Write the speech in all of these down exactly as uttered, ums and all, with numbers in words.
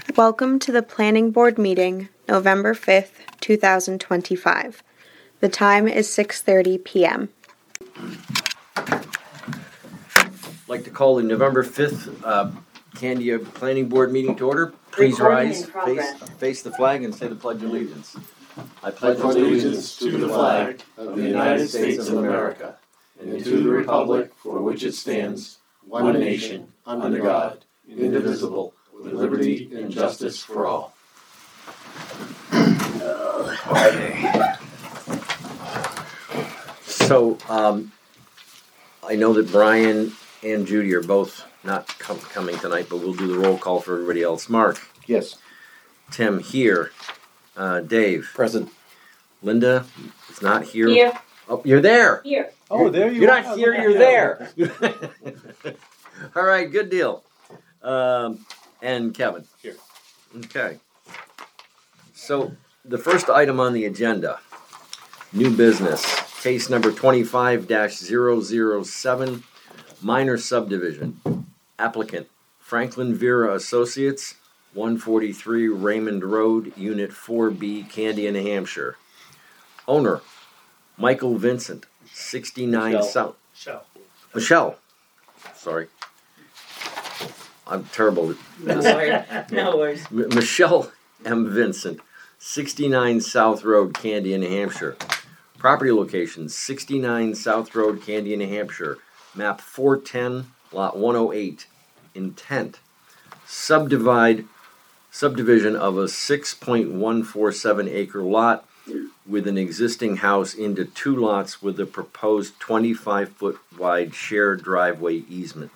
Welcome to the Planning Board meeting, November fifth, two thousand twenty-five. The time is six thirty p m I'd like to call the November fifth uh, Candia Planning Board meeting to order. Please rise, face, face the flag, and say the Pledge of Allegiance. I pledge allegiance to the flag of the United States of America and to the republic for which it stands, one nation, under God, indivisible, with liberty and justice for all. So, um, I know that Brian and Judy are both not com- coming tonight, but we'll do the roll call for everybody else. Mark? Yes. Tim, here. Uh, Dave? Present. Linda is not here. Here. Oh, you're there. Here. Oh, there you You're are. not here, you're there. All right, good deal. Um, and Kevin. Here. Okay. So the first item on the agenda, new business, case number twenty-five dash zero zero seven, minor subdivision. Applicant Franklin Vera Associates, one forty-three Raymond Road, Unit four B, Candia, New Hampshire. Owner Michael Vincent, sixty-nine Michelle. South. Michelle. Michelle. Sorry. I'm terrible. No worries. No worries. M- Michelle M. Vincent, sixty-nine South Road, Candia, New Hampshire. Property location, sixty-nine South Road, Candia, New Hampshire. Map four ten, lot one oh eight. Intent, subdivide, subdivision of a six point one four seven acre lot with an existing house into two lots with a proposed twenty-five foot wide shared driveway easement.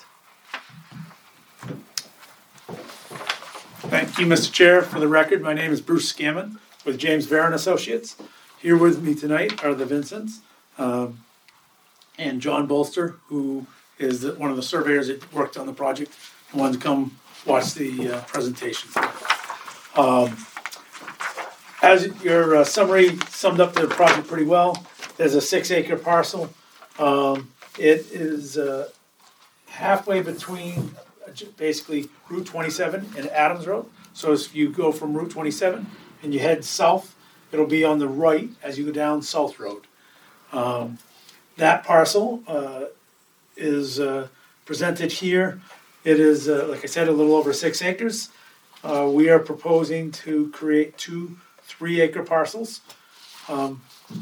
Thank you, Mister Chair. For the record, my name is Bruce Scammon with James Vera and Associates. Here with me tonight are the Vincents um, and John Bolster, who is the, one of the surveyors that worked on the project and wanted to come watch the uh, presentation. Um, as your uh, summary summed up the project pretty well, there's a six acre parcel. Um, it is uh, halfway between basically Route twenty-seven and Adams Road. So if you go from Route twenty-seven and you head south, it'll be on the right as you go down South Road. Um, that parcel uh, is uh, presented here. It is, uh, like I said, a little over six acres. Uh, we are proposing to create two three acre parcels. Um,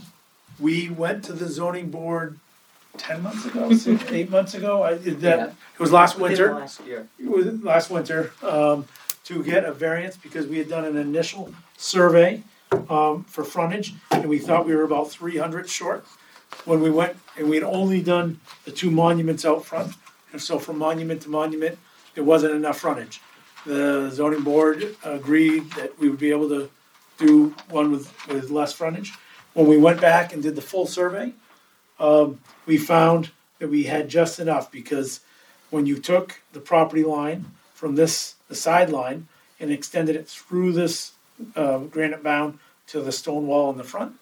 we went to the zoning board ten months ago, six, eight months ago. I did that. Yeah. It was last Within winter. the last year. It was last winter, um, to get a variance because we had done an initial survey, um, for frontage, and we thought we were about three hundred short. When we went, and we had only done the two monuments out front, and so from monument to monument, there wasn't enough frontage. The zoning board agreed that we would be able to do one with, with less frontage. When we went back and did the full survey, um, we found that we had just enough, because when you took the property line from this, the sideline, and extended it through this uh, granite bound to the stone wall in the front,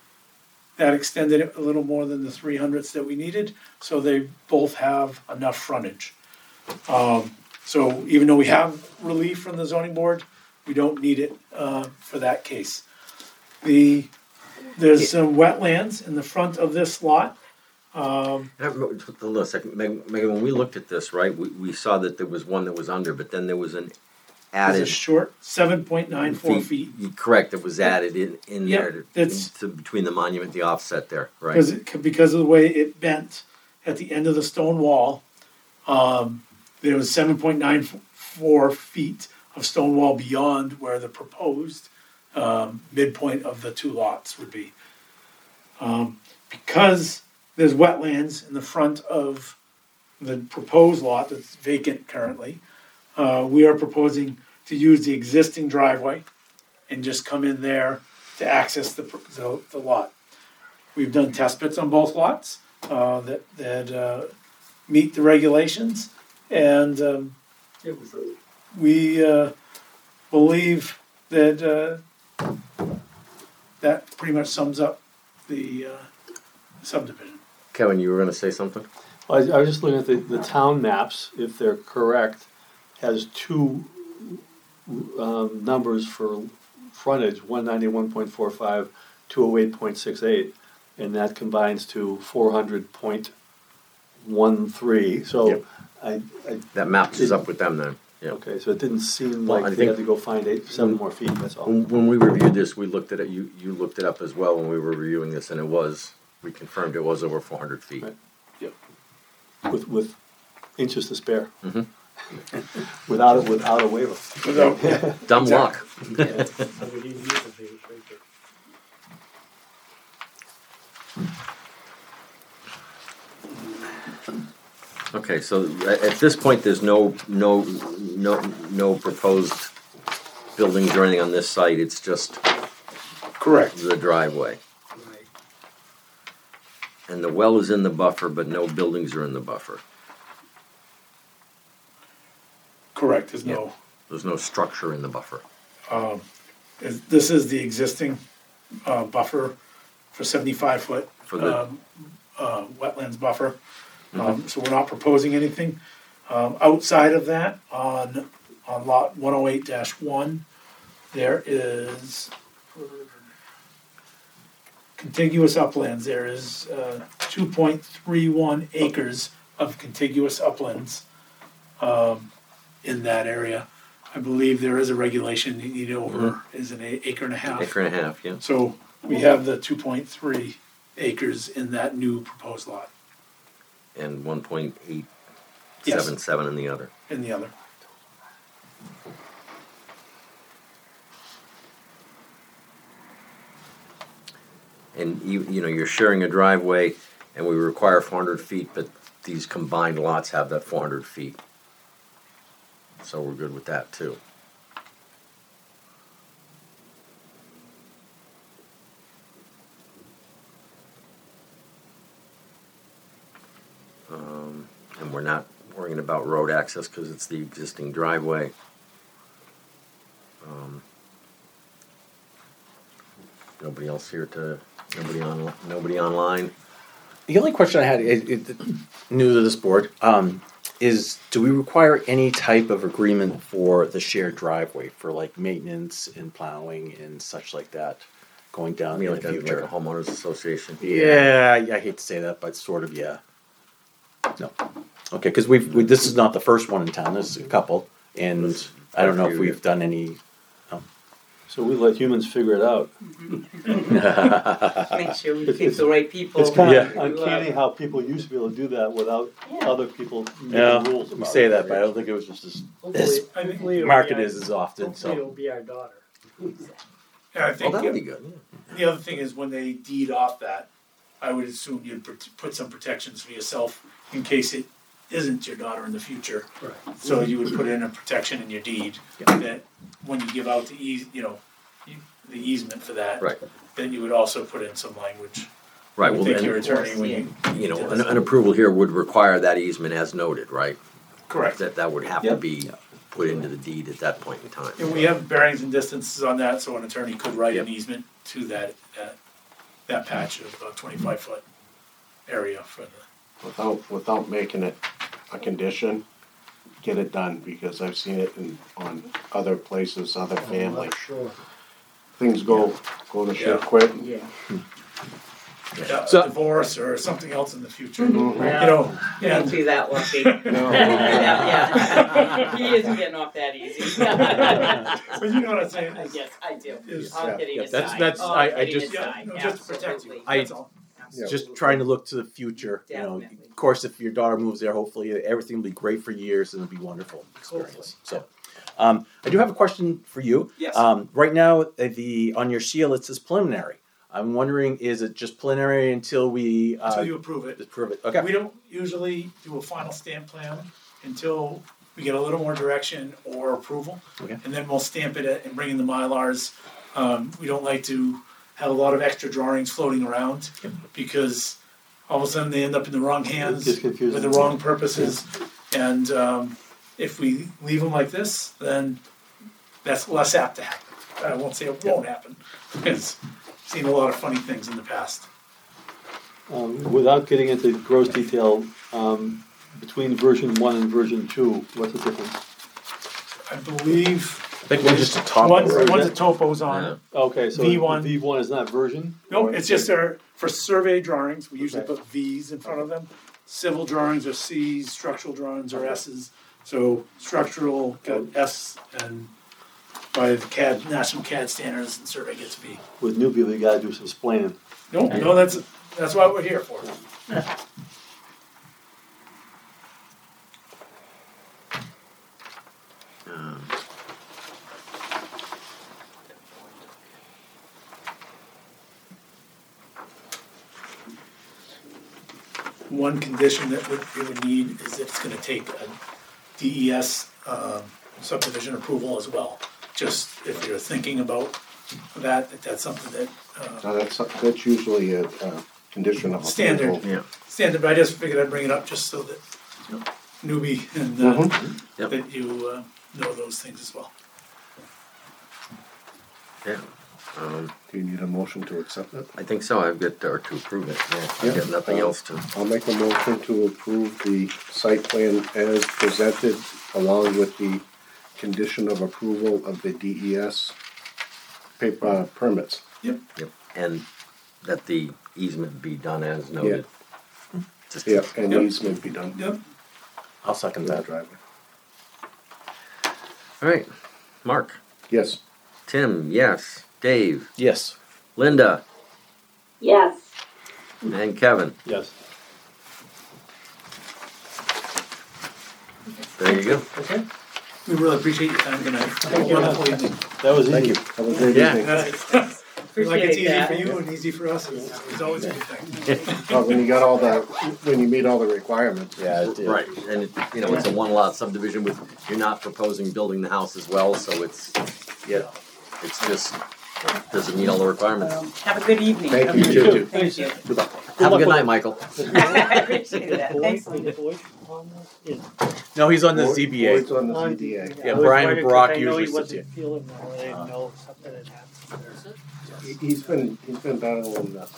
that extended it a little more than the three hundredths that we needed, so they both have enough frontage. Um, so even though we have relief from the zoning board, we don't need it uh, for that case. The There's some wetlands in the front of this lot. Um, Hold on a second, Megan, Megan, when we looked at this, right, we, we saw that there was one that was under, but then there was an It's added. a short seven point nine four feet. You- Correct, that was added in, in Yep, there to, that's- to between the monument, the offset there, right? Because it, because of the way it bent at the end of the stone wall, um, there was seven point nine four feet of stone wall beyond where the proposed um, midpoint of the two lots would be. Um, because there's wetlands in the front of the proposed lot that's vacant currently, uh, we are proposing to use the existing driveway and just come in there to access the, the, the lot. We've done test pits on both lots uh, that, that uh, meet the regulations, and um, we uh, believe that uh, that pretty much sums up the uh, subdivision. Kevin, you were gonna say something? I, I was just looking at the, the town maps, if they're correct, has two um, numbers for frontage, one ninety-one point four five, two oh eight point six eight, and that combines to four hundred point one three, so Yep. I, I, That matches up with them then. Yeah. okay, so it didn't seem Well, I like they think- had to go find eight, seven more feet, that's all. When, when we reviewed this, we looked at it, you, you looked it up as well when we were reviewing this, and it was, we confirmed it was over four hundred feet. Right. With, with inches to spare. Mhm. Without, a- without a waiver. Without, Dumb luck. Okay, so at, at this point, there's no, no, no, no proposed buildings or anything on this site, it's just correct. the driveway. And the well is in the buffer, but no buildings are in the buffer. Correct, there's no, There's no structure in the buffer. um, is- this is the existing, uh, buffer for seventy-five foot, For the- um, uh, wetlands buffer. Um, so we're not proposing anything, um, outside of that, on, on lot one oh eight dash one, there is contiguous uplands, there is, uh, two point three one acres of contiguous uplands, um, in that area. I believe there is a regulation, you need over, is an a- acre and a half. Acre and a half, yeah. So we have the two point three acres in that new proposed lot, And one point eight Yes. seven seven in the other. in the other. And you, you know, you're sharing a driveway, and we require four hundred feet, but these combined lots have that four hundred feet. So we're good with that too. Um, and we're not worrying about road access because it's the existing driveway. Um, Nobody else here to, nobody on, nobody online? The only question I had, it, it, new to this board, um, is do we require any type of agreement for the shared driveway for like maintenance and plowing and such like that going I down mean, in like the a, like future? a homeowners association? Yeah, I I hate to say that, but sort of, yeah. No, okay, because we've we, this is not the first one in town. There's a couple, and I don't know if we've done any. So we let humans figure it out. Make sure we pick the right people. It's kind of Yeah. uncanny how people used to be able to do that without Yeah. other people Yeah, making rules about it. we say that, but I don't think it was just as, as I think, Hopefully it'll market be is as often. Hopefully So it'll be our daughter. yeah, I Well, think, that would be uh, good, yeah. the other thing is when they deed off that, I would assume you'd put- put some protections for yourself in case it isn't your daughter in the future. Right. So you would put in a protection in your deed that when you give out the eas, you know, you- the easement for that. Right. Then you would also put in some language. Right, I would well, think your and, attorney when you. you know, an, an approval here would require that easement as noted, right? Correct. That, that would have to Yep. be put into the deed at that point in time. And we have bearings and distances on that, so an attorney could write an Yep. easement to that, that, that patch of about twenty-five foot area for the. Without, without making it a condition, get it done, because I've seen it in, on other places, other family. Sure. Things go, go to shit Yeah. quick. Yeah. Yeah, So- divorce or something else in the future, Mhm. you know, Can't and, be that lucky. No. Yeah, he isn't getting off that easy. but you know what I'm saying? is- Yes, I do. Is- All yeah. kidding Yeah, aside. that's- that's- all I- I kidding just- Yeah, aside, no, just to protect you, absolutely. that's all. just trying to look to the future. You know, Definitely. of course, if your daughter moves there, hopefully everything will be great for years and it'll be a wonderful experience. So, um, I do have a question for you. Yes. Um, right now, uh, the on your seal it says preliminary. I'm wondering, is it just preliminary until we uh, Until you approve it. approve it? Okay. We don't usually do a final stamp plan until we get a little more direction or approval. Okay. And then we'll stamp it and bring in the Mylars. Um, we don't like to have a lot of extra drawings floating around because all of a sudden they end up in the wrong hands It's confusing. with the wrong purposes. And um, if we leave them like this, then that's less apt to happen. I won't say it won't happen because I've seen a lot of funny things in the past. Um, without getting into gross detail, um, between version one and version two, what's the difference? I believe I think one's just a top. One's, road. one's a topo's Yeah. on. Okay, so V one. V one is not version? No, Or- it's just our, for survey drawings, we usually Okay. put Vs in front of them. Civil drawings are Cs, structural drawings are Ss. So structural got S, and by the C A D, national C A D standards, and survey gets V. With new people, you gotta do some explaining. No, no, that's, that's what we're here for. Um, One condition that would, we would need is that it's gonna take a D E S, um, subdivision approval as well. Just if you're thinking about that, that that's something that, uh, So that's, that's usually a, a condition of Standard. approval. Yeah. standard, but I just figured I'd bring it up just so that newbie and, uh, Yep. that you, uh, know those things as well. Yeah. Um, Do you need a motion to accept it? I think so. I've got, or to approve it. Yeah. I've Yeah. got nothing else to. I'll make a motion to approve the site plan as presented, along with the condition of approval of the D E S paper uh, permits. Yep. And that the easement be done as noted. Just Yeah, and Yep. easement be done. Yep. I'll second to the that. driveway. All right. Mark. Yes. Tim, yes. Dave. Yes. Linda. Yes. And Kevin. Yes. There you go. Okay. We really appreciate your time tonight. Thank you. Wonderful evening. That was Thank you. easy. Have a great Yeah. evening. Like it's Appreciate easy that. for you and easy for us, it's, it's always a good thing. Well, when you got all the, when you meet all the requirements. Yeah. It did. Right. And, it, you know, it's a one lot subdivision with, you're not proposing building the house as well, so it's, yeah, it's just, does it meet all the requirements? Have a good evening. Thank you. You too. Thank you. Good luck. Have a good night, Michael. I appreciate that. Thanks. No, he's on the Z B A. Boyd's on the Z B A. Yeah, Brian Brock usually sits here. feeling well, I didn't know something had happened. He- He's been, he's been battling this.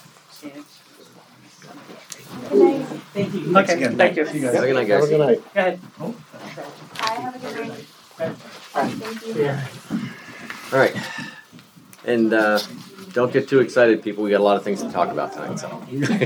Thank you. Thanks again. Thank you. See you guys. Have a good night, Have a guys. good night. Go ahead. I have a good night. Thank you. All right. And uh, don't get too excited, people. We got a lot of things to talk about tonight. So.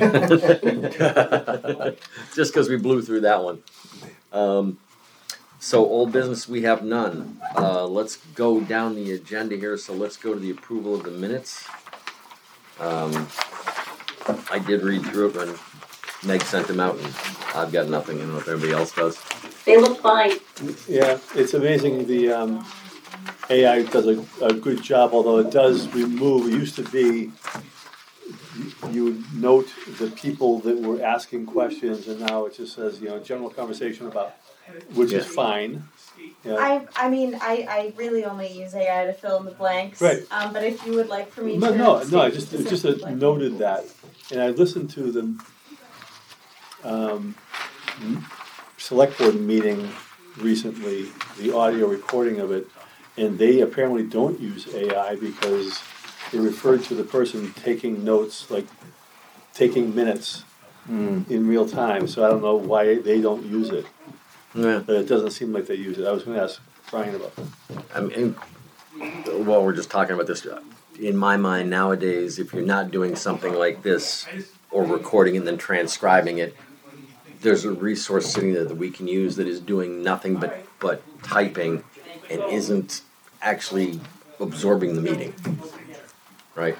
Just because we blew through that one. Um, so old business, we have none. Uh, let's go down the agenda here. So let's go to the approval of the minutes. Um, I did read through it when Meg sent them out, and I've got nothing. I don't know if everybody else does. They look fine. Yeah, it's amazing, the um, A I does a, a good job, although it does remove, it used to be, you would note the people that were asking questions, and now it just says, you know, general conversation about, which is Yeah. fine. Yeah. I, I mean, I, I really only use A I to fill in the blanks. Right. Um, but if you would like for me No, to. no, no, I state just, it just specifically- a- noted that, and I listened to the um, m- select board meeting recently, the audio recording of it, and they apparently don't use A I because they referred to the person taking notes, like taking minutes in real time, so I don't know why they don't use it, Yeah. but it doesn't seem like they use it. I was gonna ask Brian about that. I mean, well, we're just talking about this. In my mind nowadays, if you're not doing something like this, or recording and then transcribing it, there's a resource sitting there that we can use that is doing nothing but, but typing and isn't actually absorbing the meeting. Right?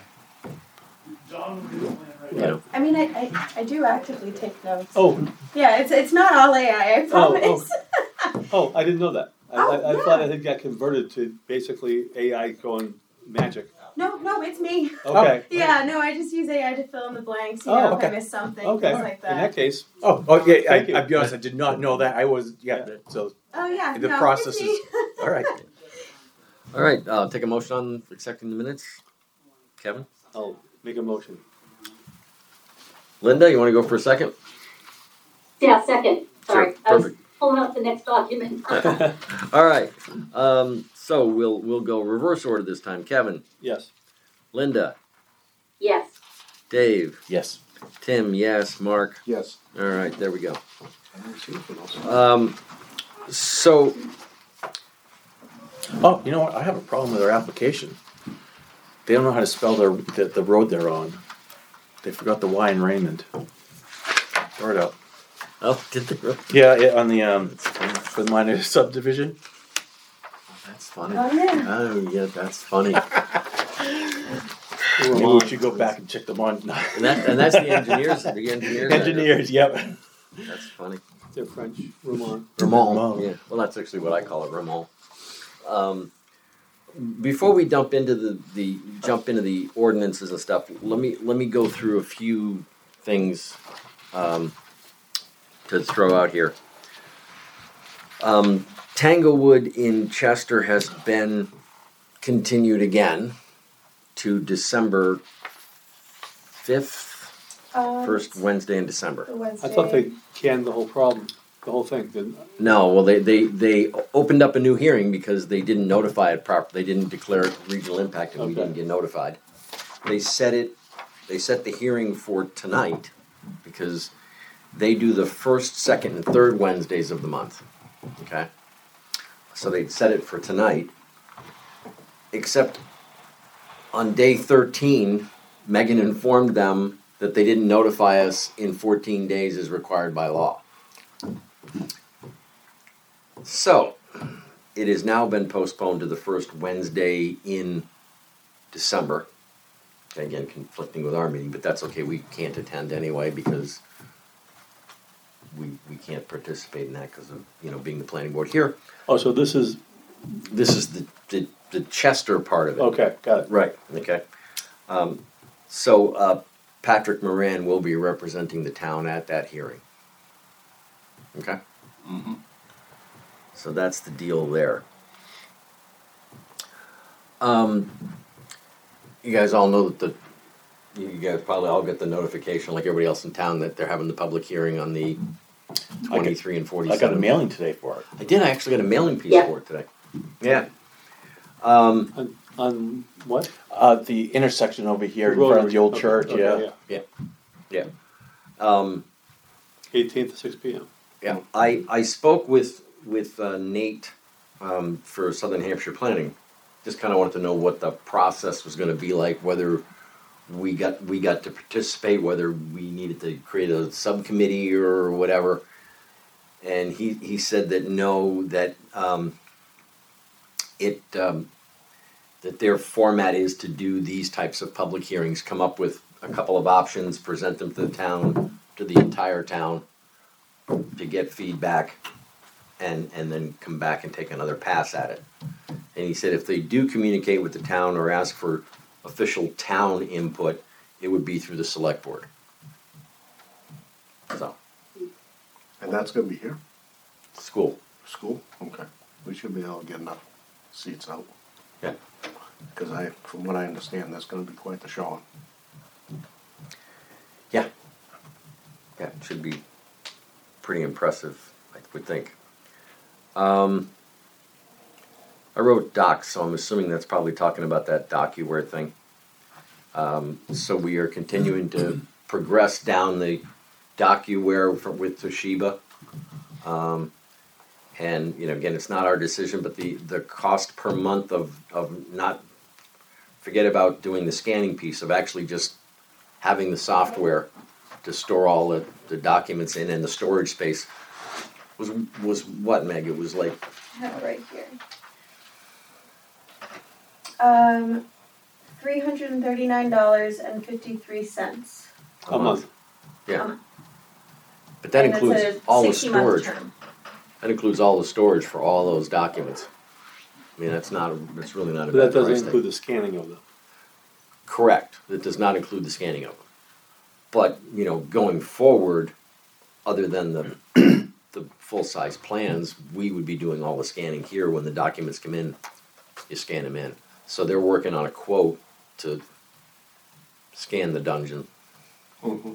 You know, I mean, I, I, I do actively take notes. Oh, Yeah, it's it's not all A I, I Oh, oh. promise. oh, I didn't know that. I, Oh, I, I yeah. thought it had got converted to basically A I going magic. No, no, it's me. Okay. Yeah, no, I just use A I to fill in the blanks, you Oh, know, okay. if I miss something, Okay. things like In that that. case, Oh, oh yeah. I, Thank you. I'll be honest. I did not know that. I was yeah. So Oh, yeah, the no, process it's is me. all right. all right. Uh, take a motion on accepting the minutes. Kevin, I'll make a motion. Linda, you want to go for a second? Yeah, second. Sorry. Sure, I was perfect. pulling up the next document. All right. Um, so we'll we'll go reverse order this time. Kevin, Yes. Linda, Yes. Dave, Yes. Tim, yes, Mark. Yes. All right, there we go. I don't see anything else. Um, so Oh, you know what? I have a problem with their application. They don't know how to spell their, the, the road they're on. They forgot the Y in Raymond. Throw it out. Oh, did they really? Yeah, yeah, on the, um, for the minor subdivision. That's funny. Oh, yeah. Oh, yeah, that's funny. Maybe we should go back and check them on. And that, and that's the engineers, the engineers. Engineers, yep. That's funny. They're French, Roman. Ramon. Ramon. Yeah. Well, that's actually what I call it, Ramon. Um, before we dump into the, the jump into the ordinances and stuff, let me let me go through a few things um, to throw out here. Um, Tanglewood in Chester has been continued again to December fifth, Um, first Wednesday in December. the Wednesday. I thought they canned the whole problem, the whole thing, didn't they? No, well, they, they, they opened up a new hearing because they didn't notify it properly. They didn't declare it regional impact and we Okay. didn't get notified. They set it, they set the hearing for tonight because they do the first, second, and third Wednesdays of the month, okay? So they set it for tonight, except on day thirteen, Megan informed them that they didn't notify us in fourteen days as required by law. So, it has now been postponed to the first Wednesday in December. Again, conflicting with our meeting, but that's okay, we can't attend anyway because we, we can't participate in that because of, you know, being the planning board here. Oh, so this is, This is the, the, the Chester part of it. okay, got it. Right, okay. Um, so, uh, Patrick Moran will be representing the town at that hearing. Okay? Mm-hmm. So that's the deal there. Um, you guys all know that the, you guys probably all get the notification, like everybody else in town, that they're having the public hearing on the twenty-three and I forty-seven. got a mailing today for it. I did, I actually got a mailing piece Yeah. for it today. Yeah. Um, On, on what? Uh, the intersection over here in front of the old Okay, church, okay, yeah. yeah. Um, Eighteenth at six P M. Yeah, I, I spoke with, with uh, Nate um, for Southern Hampshire Planning. Just kind of wanted to know what the process was going to be like, whether we got we got to participate, whether we needed to create a subcommittee or whatever. And he, he said that no, that um, it um, that their format is to do these types of public hearings, come up with a couple of options, present them to the town, to the entire town, to get feedback, and and then come back and take another pass at it. And he said if they do communicate with the town or ask for official town input, it would be through the select board. So, And that's gonna be here, school. school? Okay. We should be able to get enough seats out. Yeah. Cause I, from what I understand, that's gonna be quite the showing. Yeah. Yeah, it should be pretty impressive, I would think. Um, I wrote docs, so I'm assuming that's probably talking about that DocuWare thing. Um, so we are continuing to progress down the DocuWare for, with Toshiba. Um, and, you know, again, it's not our decision, but the, the cost per month of, of not, forget about doing the scanning piece, of actually just having the software to store all the, the documents in and the storage space was, was what, Meg? It was like, I have it right here. Um, three hundred and thirty-nine dollars and fifty-three cents. a, A month. month. Yeah. But that And it's includes a all the sixty-month storage. term. That includes all the storage for all those documents. I mean, that's not, a- that's really not a But that bad doesn't price include tag. the scanning of them. Correct. That does not include the scanning of them. But, you know, going forward, other than the, the full-size plans, we would be doing all the scanning here. When the documents come in, you scan them in. So they're working on a quote to scan the dungeon. Mm-hmm.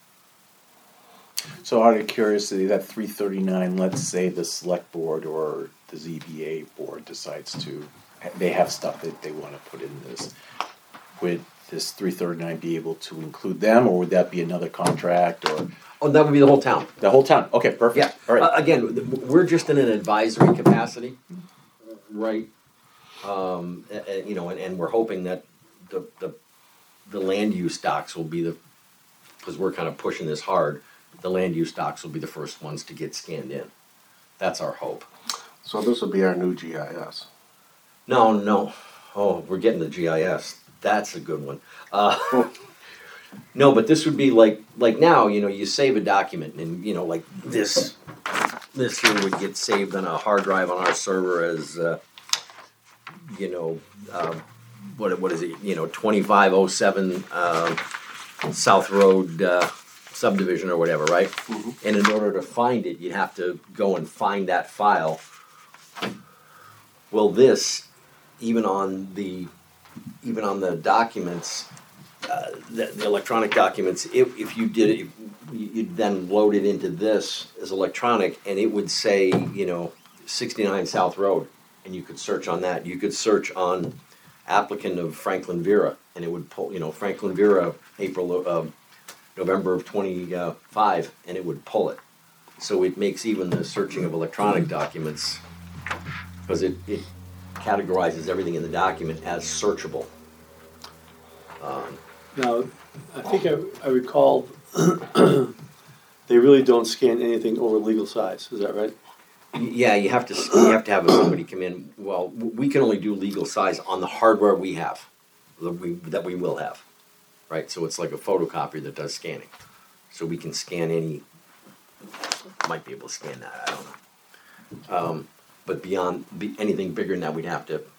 So out of curiosity, that three thirty-nine, let's say the select board or the Z B A board decides to, they have stuff that they wanna put in this. Would this three thirty-nine be able to include them, or would that be another contract, or Oh, that would be the whole town. the whole town? Okay, perfect, Yeah. all Uh, right. again, th- we're just in an advisory capacity, right? Um, a- a- you know, and, and we're hoping that the, the, the land use docs will be the, because we're kind of pushing this hard, the land use docs will be the first ones to get scanned in. That's our hope. So this will be our new G I S. No, no. Oh, we're getting the G I S. That's a good one. Uh, no, but this would be like like now. You know, you save a document, and you know, like this this here would get saved on a hard drive on our server as uh, you know, um, what what is it? You know, twenty-five oh seven uh, South Road uh, subdivision or whatever, right? Mm-hmm. And in order to find it, you have to go and find that file. Well, this, even on the, even on the documents, uh, the, the electronic documents, if, if you did it, if you'd then load it into this as electronic, and it would say, you know, sixty-nine South Road, and you could search on that. You could search on applicant of Franklin Vera, and it would pull, you know, Franklin Vera, April, uh, November of twenty-five, and it would pull it. So it makes even the searching of electronic documents, because it, it categorizes everything in the document as searchable. Um, Now, I think I, I recall they really don't scan anything over legal size. Is that right? yeah, you have to you have to have somebody come in. Well, we can only do legal size on the hardware we have, that we that we will have, right? So it's like a photocopier that does scanning. So we can scan any. Might be able to scan that. I don't know. Um, But beyond be, anything bigger than that, we'd have to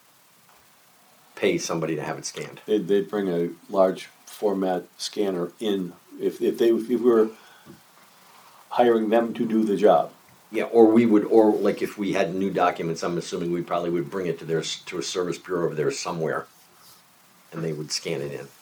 pay somebody to have it scanned. They'd, they'd bring a large format scanner in if, if they if we were hiring them to do the job. Yeah, or we would, or like if we had new documents, I'm assuming we probably would bring it to their to a service bureau over there somewhere, and they would scan it in.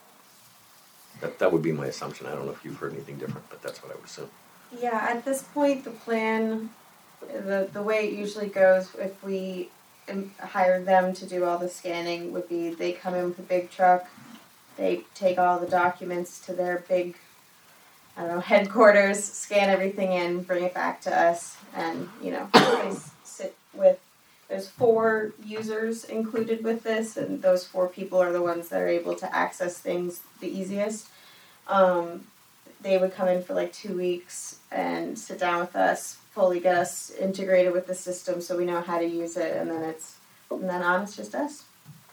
That that would be my assumption. I don't know if you've heard anything different, but that's what I would assume. Yeah, at this point, the plan, the the way it usually goes, if we um, hire them to do all the scanning, would be they come in with a big truck, they take all the documents to their big, I don't know, headquarters, scan everything in, bring it back to us, and, you know, they sit with, there's four users included with this, and those four people are the ones that are able to access things the easiest. Um, they would come in for like two weeks and sit down with us, fully get us integrated with the system so we know how to use it, and then it's, and then on it's just us.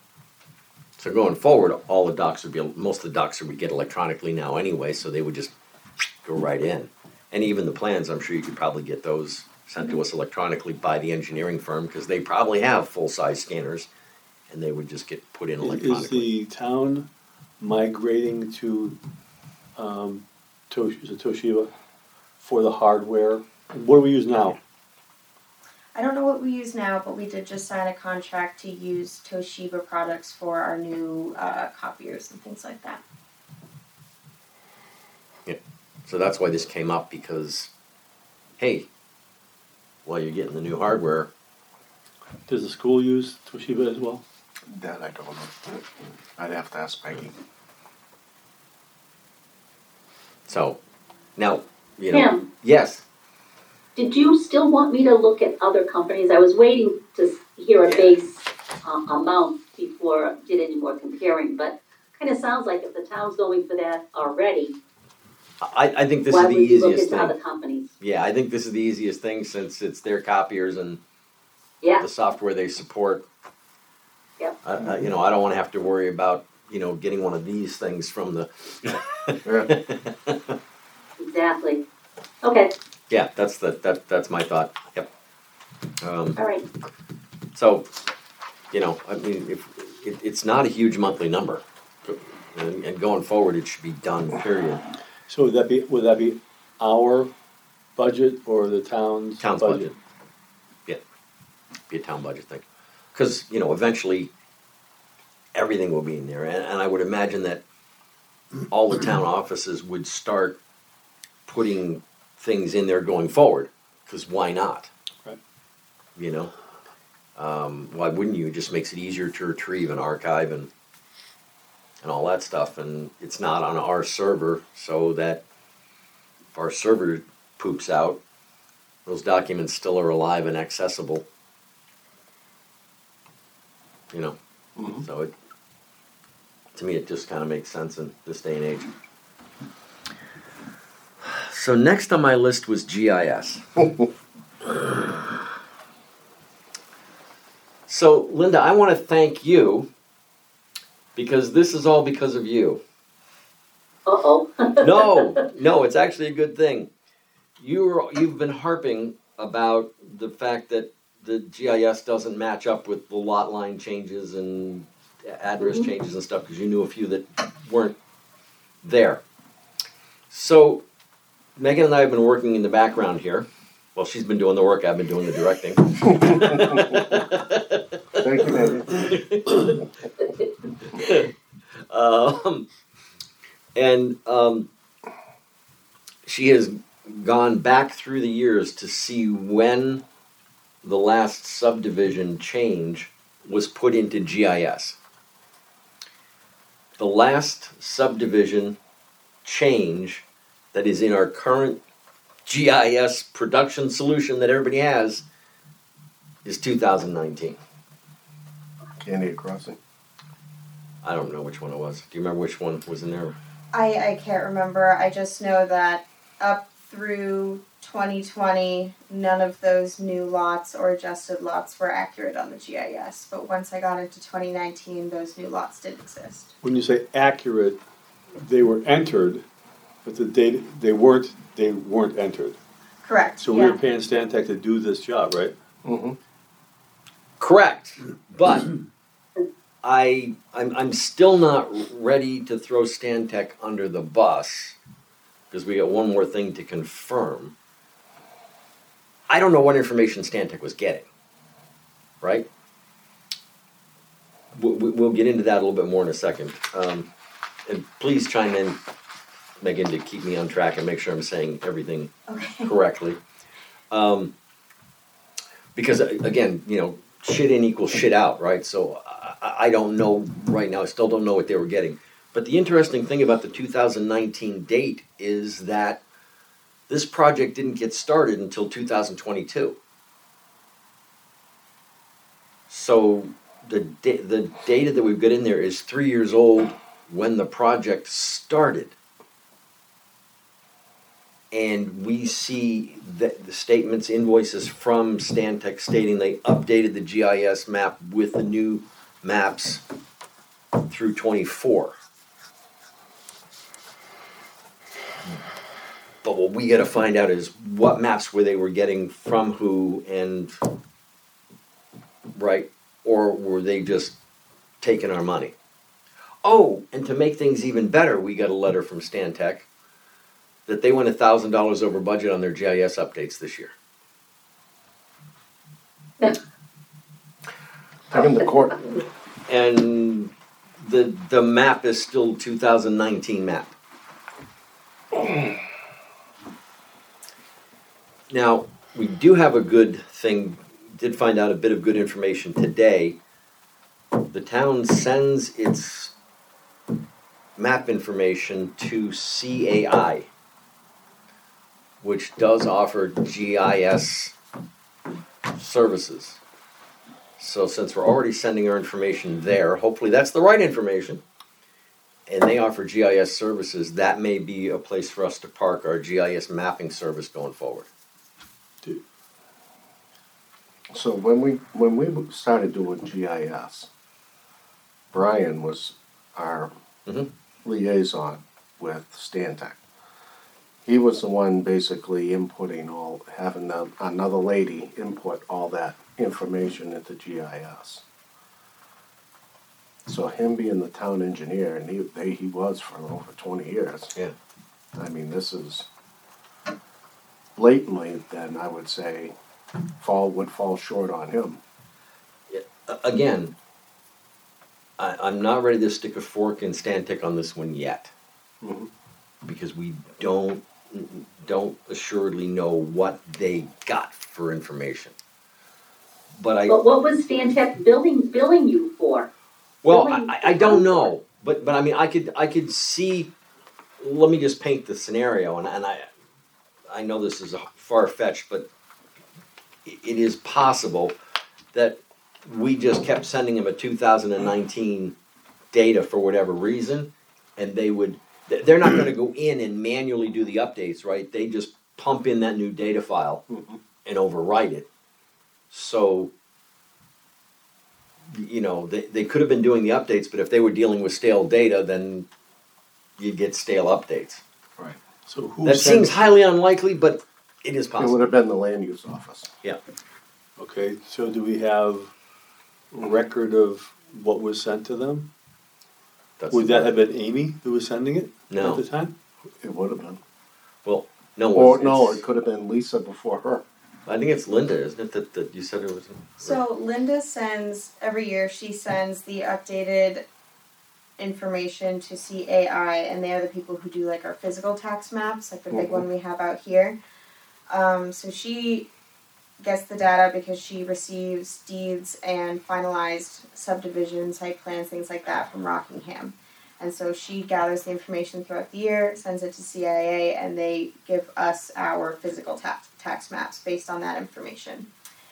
So going forward, all the docs would be, most of the docs would get electronically now anyway, so they would just go right in. And even the plans, I'm sure you could probably get those sent to us electronically by the engineering firm, because they probably have full-size scanners, and they would just get put in electronically. Is the town migrating to um, Tosh- is it Toshiba for the hardware? What do we use now? I don't know what we use now, but we did just sign a contract to use Toshiba products for our new uh, copiers and things like that. Yeah. So that's why this came up, because, hey, while you're getting the new hardware, Does the school use Toshiba as well? That I don't know. I'd have to ask Peggy. so now, you know, Pam, yes. did you still want me to look at other companies? I was waiting to hear a base uh, amount before I did any more comparing, but kind of sounds like if the town's going for that already, I, I think this why is the would you look easiest into thing. other companies? Yeah, I think this is the easiest thing, since it's their copiers and Yeah, the software they support. Yep. I, I, you know, I don't want to have to worry about, you know, getting one of these things from the. exactly. Okay, Yeah, that's the that that's my thought. Yep. Um, all right. so, you know, I mean, if it, it's not a huge monthly number, and, and going forward, it should be done. Period. So would that be would that be our budget or the town's, Town's budget. Yeah, be a town budget thing, because you know, eventually, everything will be in there, and, and I would imagine that all the town offices would start putting things in there going forward, because why not? Right. You know, um, why wouldn't you? It just makes it easier to retrieve and archive and and all that stuff, and it's not on our server, so that if our server poops out, those documents still are alive and accessible. you know. Mhm. So it, to me, it just kind of makes sense in this day and age. So next on my list was G I S. So Linda, I want to thank you because this is all because of you. Uh-oh. No, no, it's actually a good thing. You're, you've been harping about the fact that the G I S doesn't match up with the lot line changes and address Mhm. changes and stuff because you knew a few that weren't there. So Megan and I have been working in the background here. Well, she's been doing the work, I've been doing the directing. Thank you, Megan. um, and um, she has gone back through the years to see when the last subdivision change was put into G I S. The last subdivision change that is in our current G I S production solution that everybody has is two thousand nineteen. Candy Crossing. I don't know which one it was. Do you remember which one was in there? I, I can't remember. I just know that up through twenty twenty, none of those new lots or adjusted lots were accurate on the G I S. But once I got into twenty nineteen, those new lots did exist. When you say accurate, they were entered, but the data, they weren't, they weren't entered. Correct. So we yeah. were paying Stantec to do this job, right? Mm-hmm. Correct, but I I'm I'm still not ready to throw Stantec under the bus because we got one more thing to confirm. I don't know what information Stantec was getting, right? We'll, we'll get into that a little bit more in a second. Um, and please chime in, Megan, to keep me on track and make sure I'm saying everything Okay. correctly. Um, because again, you know, shit in equals shit out, right? So I, I don't know right now. I still don't know what they were getting. But the interesting thing about the two thousand nineteen date is that this project didn't get started until two thousand twenty-two. So the da- the data that we've got in there is three years old when the project started. And we see that the statements, invoices from Stantec stating they updated the G I S map with the new maps through twenty-four. But what we got to find out is what maps were they were getting from who and right, or were they just taking our money? Oh, and to make things even better, we got a letter from Stantec that they went a thousand dollars over budget on their G I S updates this year. I'm in the court. And the the map is still two thousand nineteen map. Now, we do have a good thing, did find out a bit of good information today. The town sends its map information to C A I, which does offer G I S services. So since we're already sending our information there, hopefully that's the right information, and they offer G I S services, that may be a place for us to park our G I S mapping service going forward. So when we when we started doing G I S, Brian was our Mhm. liaison with Stantec. He was the one basically inputting all, having the, another lady input all that information into G I S. So him being the town engineer, and he they, he was for over twenty years. Yeah. I mean, this is blatantly, then I would say, fall would fall short on him. A- Again, I, I'm not ready to stick a fork in Stantec on this one yet, Mhm. because we don't don't assuredly know what they got for information. But I But what was Stantec billing, billing you for? well, billing I, I the don't town know, but but I mean, I could I could see. Let me just paint the scenario, and, and I I know this is far fetched, but it is possible that we just kept sending them a two thousand nineteen data for whatever reason, and they would, th- they're not gonna go in and manually do the updates, right? They just pump in that new data file Mhm. and overwrite it. So, you know, they, they could have been doing the updates, but if they were dealing with stale data, then you get stale updates. So who That sent- seems highly unlikely, but it is It would possible. have been the land use office. Okay, so do we have record of what was sent to them? That's Would the- that have been Amy who was sending it No. at the time? It would have been. Well, no, Or, it's- no, it's- it could have been Lisa before her. I think it's Linda, isn't it, that, that you said it was? So Linda sends, every year she sends the updated information to C A I, and they are the people who do like our physical tax maps, like the big Mhm. one we have out here. Um, so she gets the data because she receives deeds and finalized subdivision, site plans, things like that from Rockingham. And so she gathers the information throughout the year, sends it to C I A, and they give us our physical tax, tax maps based on that information.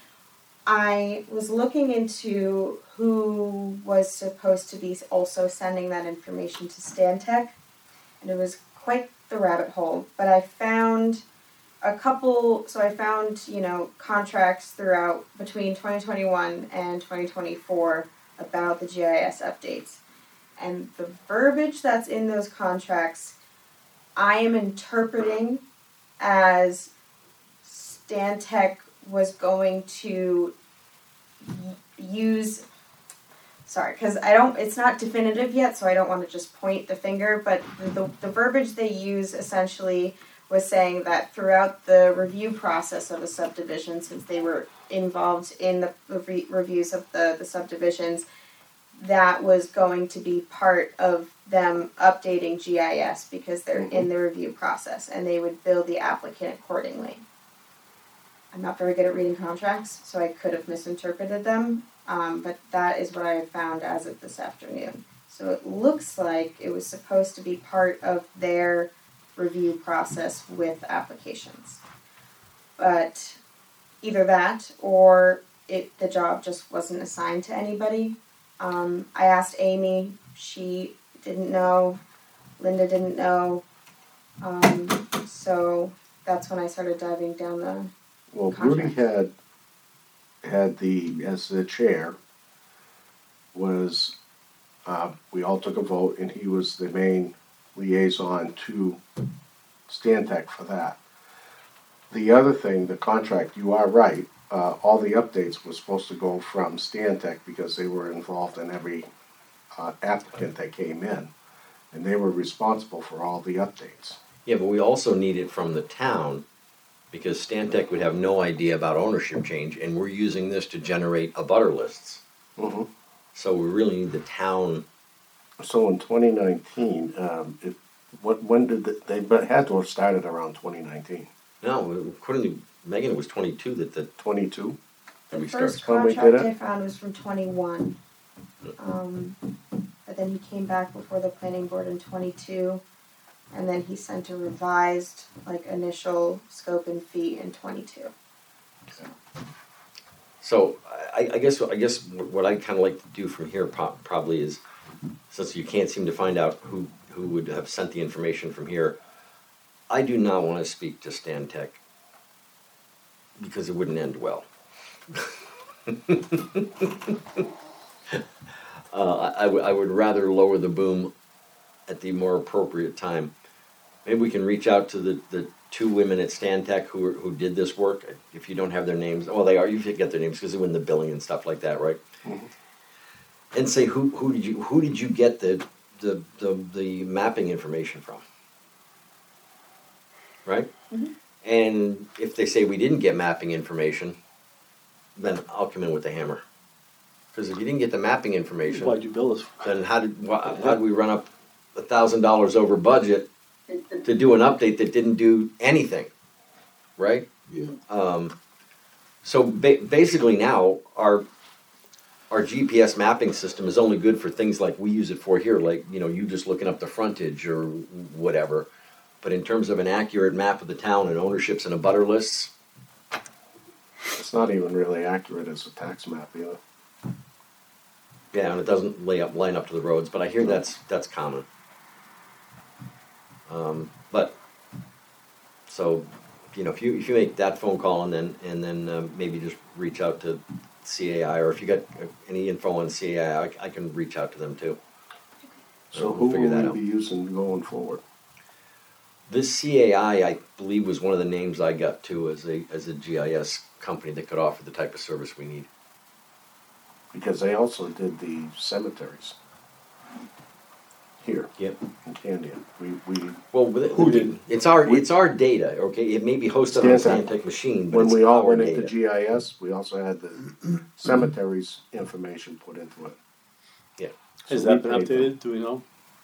I was looking into who was supposed to be also sending that information to Stantec, and it was quite the rabbit hole. But I found a couple, so I found, you know, contracts throughout between twenty twenty-one and twenty twenty-four about the G I S updates. And the verbiage that's in those contracts, I am interpreting as Stantec was going to y- use, sorry, because I don't, it's not definitive yet, so I don't want to just point the finger, but the, the verbiage they use essentially was saying that throughout the review process of a subdivision, since they were involved in the re- reviews of the, the subdivisions, that was going to be part of them updating G I S because they're in the review process, and they would bill the applicant accordingly. I'm not very good at reading contracts, so I could have misinterpreted them, um, but that is what I found as of this afternoon. So it looks like it was supposed to be part of their review process with applications. But either that or it the job just wasn't assigned to anybody. Um, I asked Amy, she didn't know, Linda didn't know, um, so that's when I started diving down the, Well, Rudy Contract. had, had the, as the chair, was, uh, we all took a vote and he was the main liaison to Stantec for that. The other thing, the contract, you are right, uh, all the updates were supposed to go from Stantec because they were involved in every, uh, applicant that came in. And they were responsible for all the updates. Yeah, but we also need it from the town, because Stantec would have no idea about ownership change, and we're using this to generate abutter lists. Mm-hmm. So we really need the town. So in twenty nineteen, um, it, what, when did, the- they but had to have started around twenty nineteen, No, according to Megan, it was twenty-two that the, twenty-two? that the we started. first When we did contract it? I found was from twenty-one. Um, but then he came back before the planning board in twenty-two, and then he sent a revised, like, initial scope and fee in twenty-two. So I, I guess, I guess what I'd kind of like to do from here po- probably is, since you can't seem to find out who, who would have sent the information from here, I do not want to speak to Stantec, because it wouldn't end well. uh, I, I would- I would rather lower the boom at the more appropriate time. Maybe we can reach out to the, the two women at Stantec who are, who did this work. If you don't have their names, well, they are. You should get their names because they win the billing and stuff like that, right? Mhm. And say who who did you who did you get the the the, the mapping information from? Right. Mhm. And if they say we didn't get mapping information, then I'll come in with the hammer. Because if you didn't get the mapping information, Why'd you bill us? then how did why, how did we run up a thousand dollars over budget The- the- to do an update that didn't do anything, right? Yeah. Um, so ba- basically now our our G P S mapping system is only good for things like we use it for here, like you know you just looking up the frontage or whatever. But in terms of an accurate map of the town and ownerships and abutter lists, It's not even really accurate as a tax map either. Yeah, and it doesn't lay up, line up to the roads, but I hear that's, that's common. Um, but, so, you know, if you, if you make that phone call and then, and then, um, maybe just reach out to C A I, or if you got any info on C A I, I, I can reach out to them too. So We'll who figure that will out. we be using going forward? This C A I, I believe, was one of the names I got too as a, as a G I S company that could offer the type of service we need. Because they also did the cemeteries here Yep. in Candia. We, we, Well, with it- Who did? It's our, We- it's our data, okay? It may be hosted on a Stantec. Stantec machine, but when it's we all our went into data. G I S, we also had the cemeteries information put into it. Yeah. Has So that we been paid them. updated? Do we know?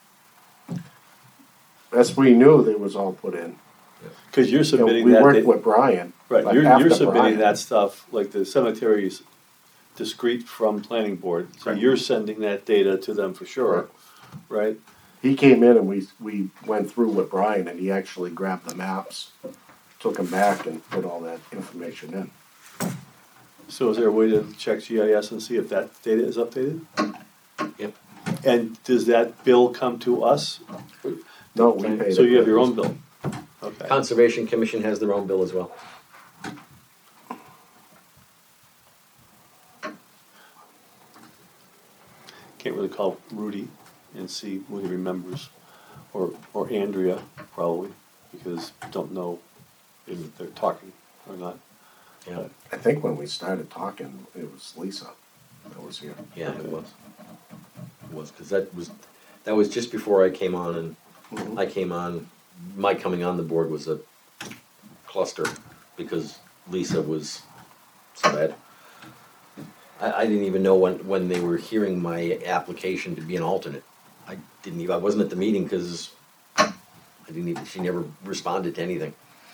As we knew, they was all put in. Because you're You know, submitting we that. worked da- with Brian. Right, but you're, you're after submitting Brian- that stuff, like the cemeteries discrete from planning board, so Right. you're sending that data to them for sure, right? He came in and we, we went through with Brian and he actually grabbed the maps, took them back and put all that information in. So is there a way to check G I S and see if that data is updated? Yep. And does that bill come to us? No, we paid. So it. you have your own bill? Okay. Conservation Commission has their own bill as well. Can't really call Rudy and see what he remembers, or, or Andrea probably, because don't know if they're talking or not. Yeah, I think when we started talking, it was Lisa that was here. yeah, it was. It was, because that was, that was just before I came on, and Mhm. I came on, my coming on the board was a cluster, because Lisa was so bad. I, I didn't even know when, when they were hearing my application to be an alternate. I didn't even, I wasn't at the meeting, because I didn't even, she never responded to anything.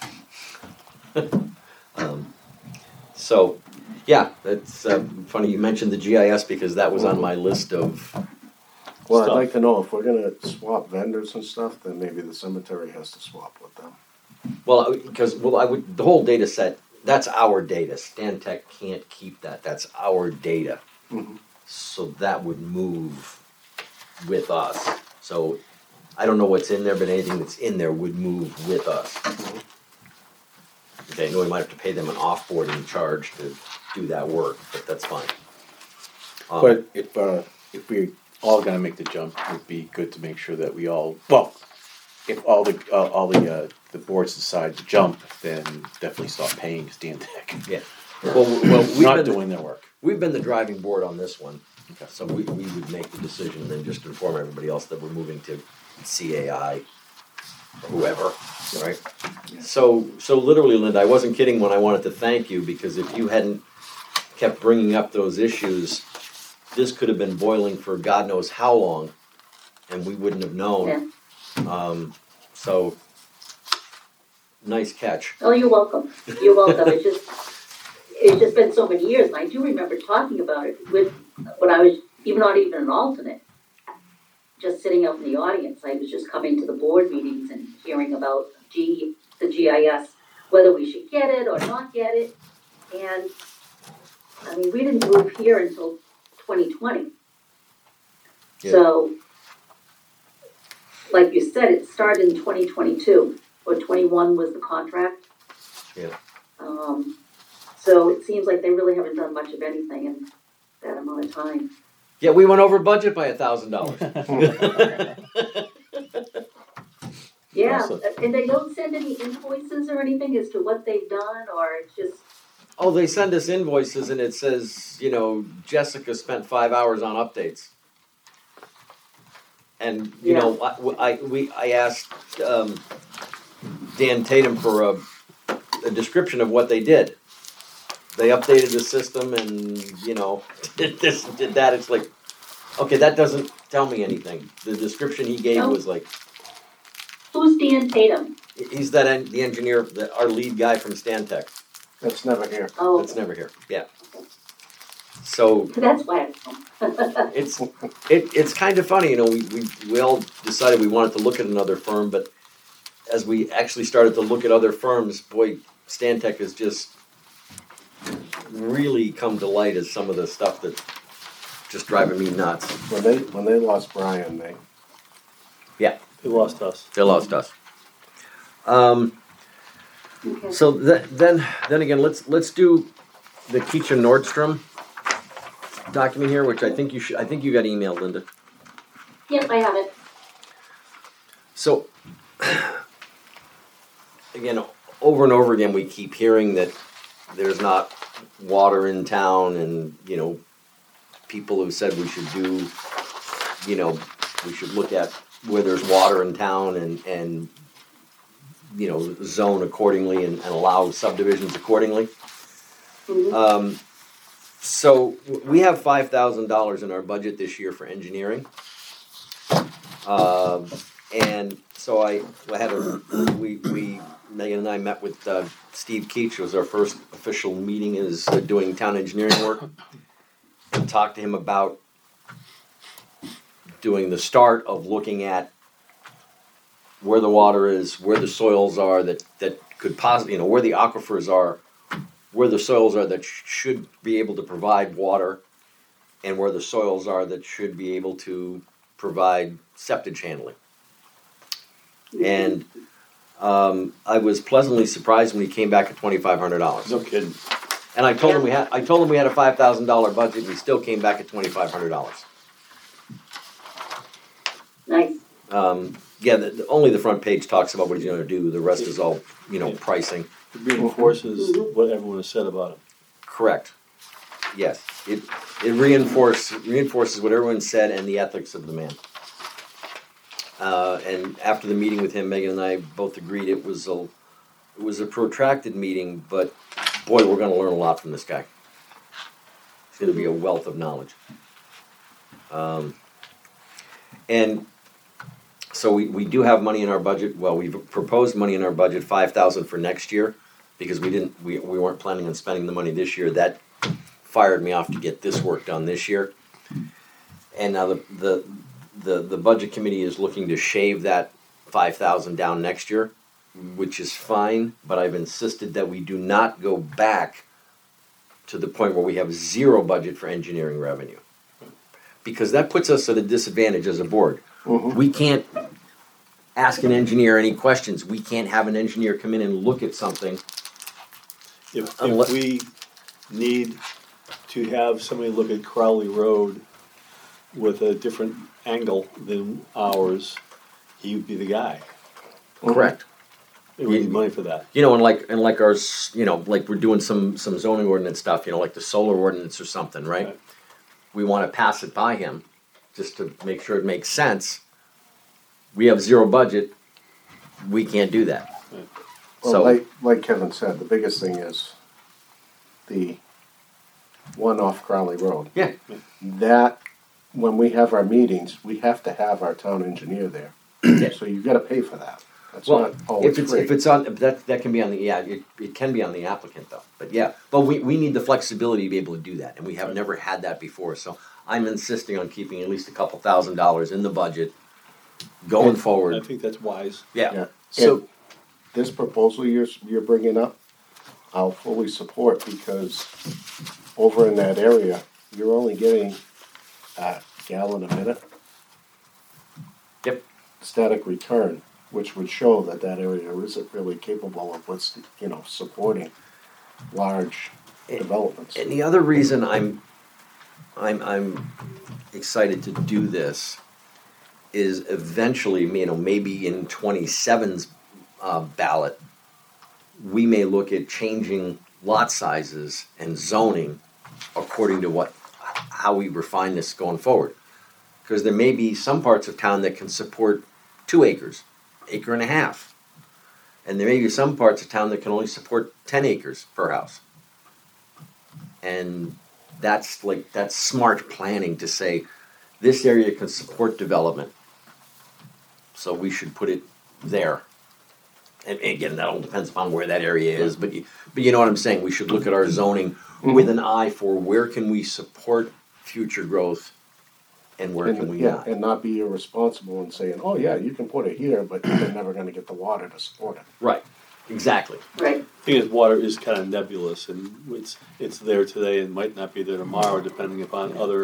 um, So, yeah, that's uh, funny you mentioned the G I S, because that was on my list of, Well, I'd Stuff. like to know if we're gonna swap vendors and stuff, then maybe the cemetery has to swap with them. well, because, well, I would, the whole data set, that's our data. Stantec can't keep that, that's our data. Mhm. So that would move with us. So I don't know what's in there, but anything that's in there would move with us. Okay, I know we might have to pay them an off-boarding charge to do that work, but that's fine. Um, But if, uh, if we all gonna make the jump, it would be good to make sure that we all, well, if all the, uh, all the, uh, the boards decide to jump, then definitely stop paying Stantec. Yeah. Well, well, we've Not been, doing their work. we've been the driving board on this one, so we, we would make the decision and then just inform everybody else that we're moving to C A I or whoever, right? So, so literally, Linda, I wasn't kidding when I wanted to thank you, because if you hadn't kept bringing up those issues, this could have been boiling for God knows how long, and we wouldn't have known. Um, so, nice catch. Oh, you're welcome. You're welcome. It's just, it's just been so many years, and I do remember talking about it with, when I was, even not even an alternate, just sitting out in the audience. I was just coming to the board meetings and hearing about G, the G I S, whether we should get it or not get it. And, I mean, we didn't move here until twenty twenty. Yeah. So, like you said, it started in twenty twenty-two, or twenty-one was the contract. Yeah. Um, so it seems like they really haven't done much of anything in that amount of time. Yeah, we went over budget by a thousand dollars. Yeah, Awesome. and they don't send any invoices or anything as to what they've done, or it's just, Oh, they send us invoices and it says, you know, Jessica spent five hours on updates. And, you know, I, I, we, I asked, um, Dan Tatum for a, a description of what they did. They updated the system and, you know, did this, did that. It's like, okay, that doesn't tell me anything. The description he gave No. was like, who's Dan Tatum? he's that, en- the engineer, the, our lead guy from Stantec. That's never here. Oh, That's never here, yeah. So, that's why I don't. it's it, it's kind of funny, you know. We, we we all decided we wanted to look at another firm, but as we actually started to look at other firms, boy, Stantec has just really come to light as some of the stuff that just driving me nuts. When they, when they lost Brian, they, They lost us. They lost us. Um, Okay. so th- then, then again, let's let's do the Keach and Nordstrom document here, which I think you should. I think you got emailed, Linda. Yep, I have it. So again, over and over again, we keep hearing that there's not water in town, and you know, people have said we should do, you know, we should look at where there's water in town and and you know, zone accordingly and, and allow subdivisions accordingly. Mhm. Um, so w- we have five thousand dollars in our budget this year for engineering. Um, and so I, I had a, we, we, Megan and I met with, uh, Steve Keach. It was our first official meeting as uh, doing town engineering work. And talked to him about doing the start of looking at where the water is, where the soils are that, that could possibly, you know, where the aquifers are, where the soils are that sh- should be able to provide water, and where the soils are that should be able to provide septic handling. And um, I was pleasantly surprised when he came back at twenty-five hundred dollars. No kidding. And I told him we had, I told him we had a five thousand dollar budget, and he still came back at twenty-five hundred dollars. Nice. Um, yeah, the, the, only the front page talks about what he's going to do. The rest is all, you know, pricing. It reinforces what everyone has said about him. Correct. Yes, it it reinforces reinforces what everyone said and the ethics of the man. Uh, and after the meeting with him, Megan and I both agreed it was a it was a protracted meeting, but boy, we're going to learn a lot from this guy. It's going to be a wealth of knowledge. Um, and so we, we do have money in our budget. Well, we've proposed money in our budget, five thousand for next year, because we didn't we, we weren't planning on spending the money this year. That fired me off to get this work done this year. And now the the the, the budget committee is looking to shave that five thousand down next year, which is fine, but I've insisted that we do not go back to the point where we have zero budget for engineering revenue. Because that puts us at a disadvantage as a board. Mhm. We can't ask an engineer any questions. We can't have an engineer come in and look at something. If, Unle- if we need to have somebody look at Crowley Road with a different angle than ours, he would be the guy. Correct. And we need money for that. You know, and like and like our, s- you know, like we're doing some some zoning ordinance stuff. You know, like the solar ordinance or something, right? Right. We want to pass it by him, just to make sure it makes sense. We have zero budget. We can't do that. well, So like, like Kevin said, the biggest thing is the one off Crowley Road. yeah, That, when we have our meetings, we have to have our town engineer there. So you gotta pay for that. That's well, not always if it's free. if it's on that that can be on the yeah it, it can be on the applicant though. But yeah, but we we need the flexibility to be able to do that, and we have never had that before. So I'm insisting on keeping at least a couple thousand dollars in the budget going I forward. think that's wise. Yeah. Yeah. So. And this proposal you're, you're bringing up, I'll fully support, because over in that area, you're only getting a gallon a minute. Yep. Static return, which would show that that area isn't really capable of what's, you know, supporting large developments. And the other reason I'm, I'm, I'm excited to do this is eventually, you know, maybe in twenty-seven's uh, ballot, we may look at changing lot sizes and zoning according to what, how we refine this going forward. Because there may be some parts of town that can support two acres, acre and a half. And there may be some parts of town that can only support ten acres per house. And that's like, that's smart planning to say, this area can support development. So we should put it there. And again, that all depends upon where that area is, but you, but you know what I'm saying, we should look at our zoning with an eye for where can we support future growth and where can And, we yeah, not. and not be irresponsible and saying, oh yeah, you can put it here, but you're never gonna get the water to support it. Right, exactly. Right. The thing is, water is kind of nebulous, and it's it's there today and might not be there tomorrow, depending upon other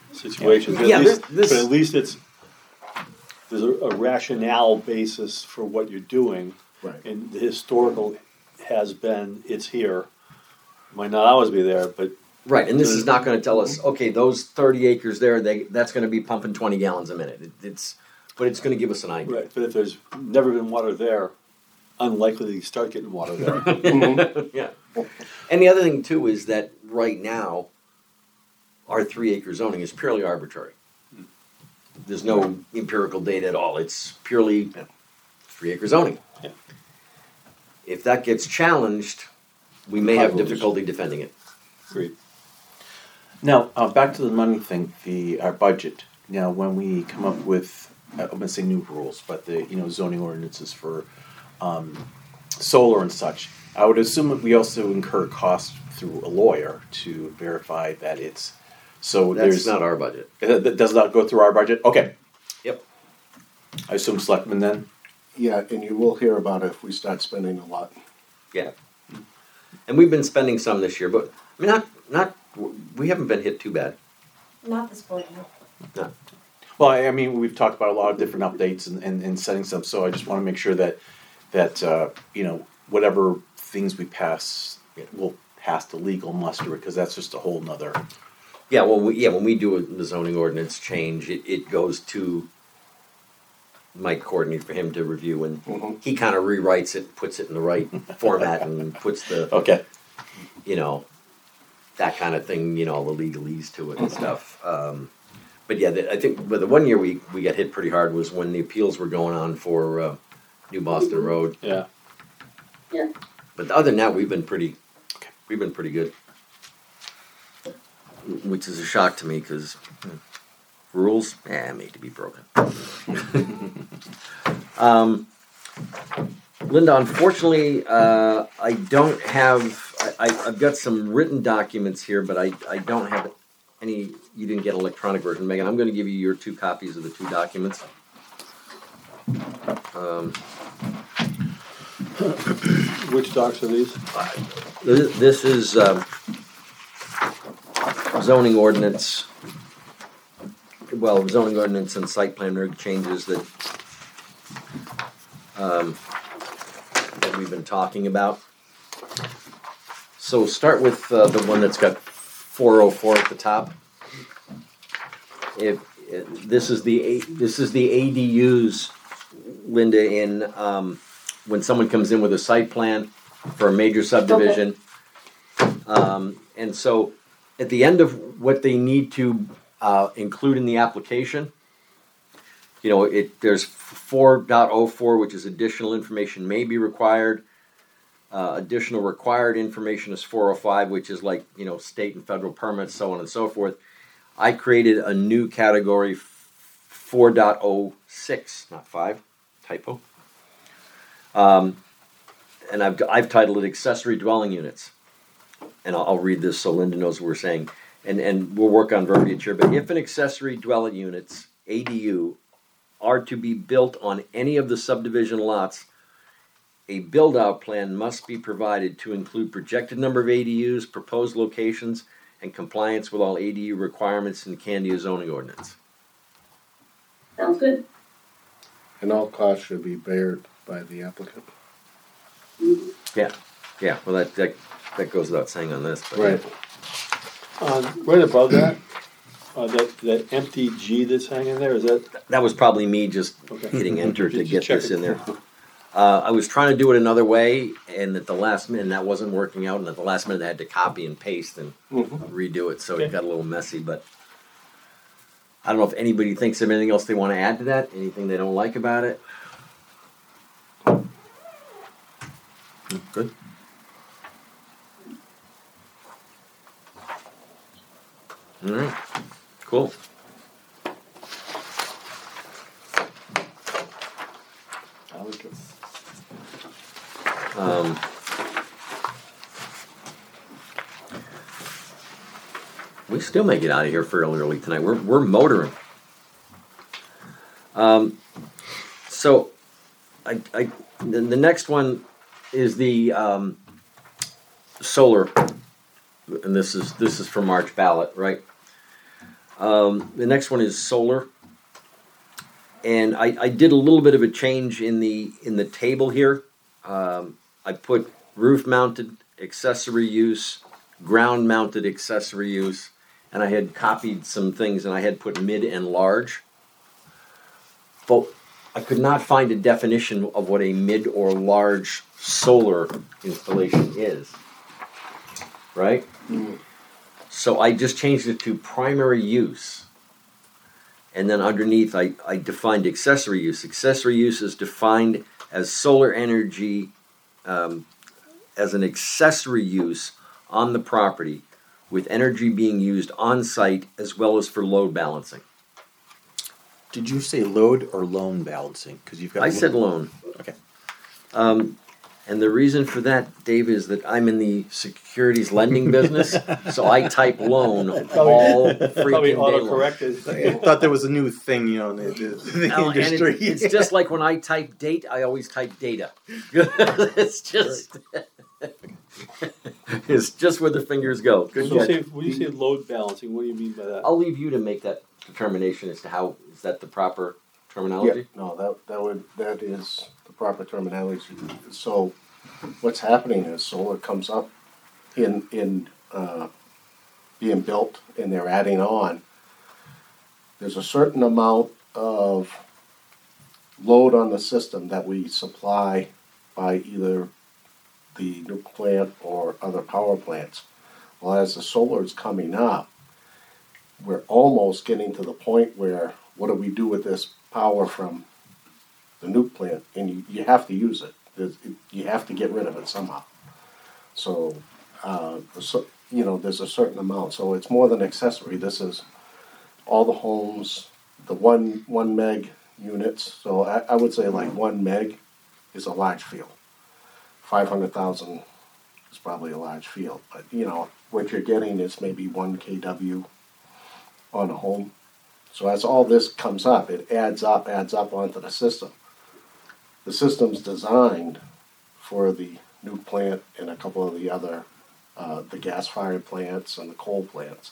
situations. But Yeah, at least, this- but at least it's, there's a, a rationale basis for what you're doing. Right. And the historical has been, it's here. Might not always be there, but Right, and this is not gonna tell us, okay, those thirty acres there, they, that's gonna be pumping twenty gallons a minute. It, it's, but it's gonna give us an idea. right. But if there's never been water there, unlikely to start getting water there. Yeah. And the other thing too is that right now, our three acre zoning is purely arbitrary. There's no empirical data at all. It's purely three acre zoning. Yeah. If that gets challenged, we may have Probably. difficulty defending it. Agreed. Now, uh, back to the money thing, the, our budget. Now, when we come up with, I'm gonna say new rules, but the, you know, zoning ordinances for, um, solar and such, I would assume that we also incur costs through a lawyer to verify that it's, so That's there's. not our budget. That, that does not go through our budget? Okay. Yep. I assume selectmen then? Yeah, and you will hear about it if we start spending a lot. Yeah. And we've been spending some this year, but I mean, not, not, we haven't been hit too bad. Not this point, no. No. Well, I I mean, we've talked about a lot of different updates and, and, and setting some, so I just wanna make sure that, that, uh, you know, whatever things we pass, will pass the legal muster, because that's just a whole nother. Yeah, well, we, yeah, when we do a, the zoning ordinance change, it, it goes to Mike Courtney for him to review, and Mhm. he kind of rewrites it, puts it in the right format, and puts the, Okay. you know, that kind of thing, you know, the legalese to it and stuff. Um, but yeah, the, I think, but the one year we, we got hit pretty hard was when the appeals were going on for uh, New Boston Road. Yeah. Yeah. But other than that, we've been pretty, we've been pretty good. Which is a shock to me, because rules, eh, made to be broken. um, Linda, unfortunately, uh, I don't have, I, I, I've got some written documents here, but I, I don't have any, you didn't get an electronic version. Megan, I'm gonna give you your two copies of the two documents. Um, Which docs are these? This this is um, zoning ordinance, well, zoning ordinance and site plan reg changes that um, that we've been talking about. So start with uh, the one that's got four oh four at the top. If, if this is the A- this is the A D Us, Linda, in um, when someone comes in with a site plan for a major subdivision. Um, and so at the end of what they need to uh, include in the application, you know, it there's four point oh four, which is additional information may be required. Uh, additional required information is four oh five, which is like, you know, state and federal permits, so on and so forth. I created a new category, four point oh six, not five, typo. Um, and I've, I've titled it accessory dwelling units. And I'll, I'll read this so Linda knows what we're saying. And, and we'll work on verbiage here. But if an accessory dwelling units, A D U, are to be built on any of the subdivision lots, a build-out plan must be provided to include projected number of A D Us, proposed locations, and compliance with all A D U requirements in the Candia zoning ordinance. Sounds good. And all costs should be bared by the applicant. Mhm. Yeah, yeah. Well, that that, that goes without saying on this. But Right. Um, right above that, uh, that, that empty G that's hanging there, is that? That was probably me just Okay. hitting enter to Just get check this it. in there. Uh, I was trying to do it another way, and at the last minute that wasn't working out, and at the last minute I had to copy and paste and Mhm. redo it, so Okay. it got a little messy. But I don't know if anybody thinks of anything else they want to add to that. Anything they don't like about it. Good. All right. Cool. I like it. Um, we still may get out of here fairly early tonight. We're we're motoring. Um, so, I I the, the next one is the um, solar, and this is this is for March ballot, right? Um, the next one is solar. And I, I did a little bit of a change in the in the table here. Um, I put roof mounted accessory use, ground mounted accessory use, and I had copied some things and I had put mid and large. But I could not find a definition of what a mid or large solar installation is. Right? Mm. So I just changed it to primary use. And then underneath, I, I defined accessory use. Accessory use is defined as solar energy um, as an accessory use on the property with energy being used on site as well as for load balancing. Did you say load or loan balancing? Because you've got. I said loan. Okay. Um, and the reason for that, Dave, is that I'm in the securities lending business, so I type loan all freaking Probably day long. auto-corrected. I thought there was a new thing, you know, in the, the, the No, and it- industry. it's just like when I type date, I always type data. It's just, it's just where the fingers go. When you say, when you say load balancing, what do you mean by that? I'll leave you to make that determination as to how, is that the proper Yeah, terminology? no, that, that would, that is the proper terminology. So what's happening is solar comes up in, in, uh, being built and they're adding on. There's a certain amount of load on the system that we supply by either the nuke plant or other power plants. Well, as the solar is coming up, we're almost getting to the point where what do we do with this power from the nuke plant? And you, you have to use it. There's, it. You have to get rid of it somehow. So, uh, so, you know, there's a certain amount. So it's more than accessory. This is all the homes, the one one meg units. So I, I would say like one meg is a large field. Five hundred thousand is probably a large field. But you know what you're getting is maybe one kW on a home. So as all this comes up, it adds up, adds up onto the system. The system's designed for the nuke plant and a couple of the other, uh, the gas-fired plants and the coal plants.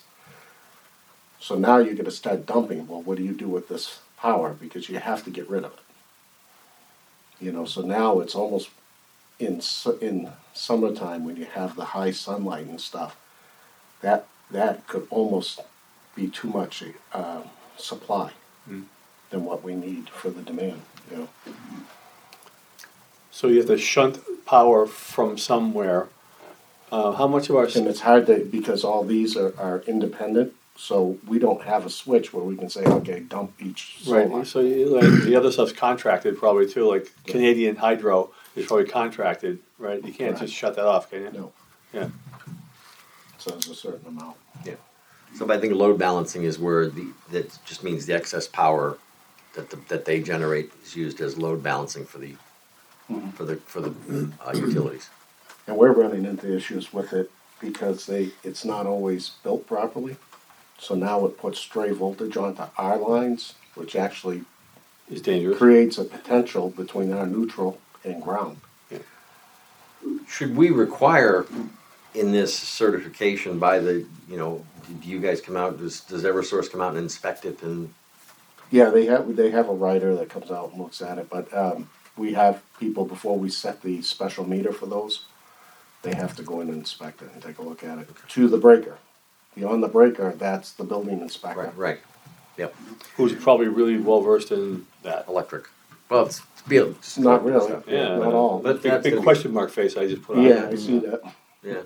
So now you're going to start dumping. Well, what do you do with this power? Because you have to get rid of it. You know, so now it's almost in su- in summertime when you have the high sunlight and stuff. That that could almost be too much uh, supply Mm. than what we need for the demand. You know. So you have to shunt power from somewhere. Uh, how much of our, And it's hard to, because all these are, are independent, so we don't have a switch where we can say, okay, dump each solar. right, so you, like, the other stuff's contracted probably too, like Canadian Hydro is probably contracted, right? You can't Correct. just shut that off, can you? No. Yeah. So there's a certain amount. So I think load balancing is where the, that just means the excess power that the, that they generate is used as load balancing for the, Mhm. for the, for the uh, utilities. And we're running into issues with it because they, it's not always built properly. So now it puts stray voltage onto our lines, which actually It's dangerous. creates a potential between our neutral and ground. Should we require in this certification by the, you know, do you guys come out, does, does Eversource come out and inspect it and, Yeah, they have, they have a writer that comes out and looks at it, but, um, we have people, before we set the special meter for those, they have to go in and inspect it and take a look at it to the breaker. Beyond the breaker, that's the building inspector. right, right, yep, Who's probably really well versed in that. electric. Well, it's, it's Not really, Yeah, not all. But Big, that's big gonna be- question mark face I just put on. Yeah, I see that. Yeah.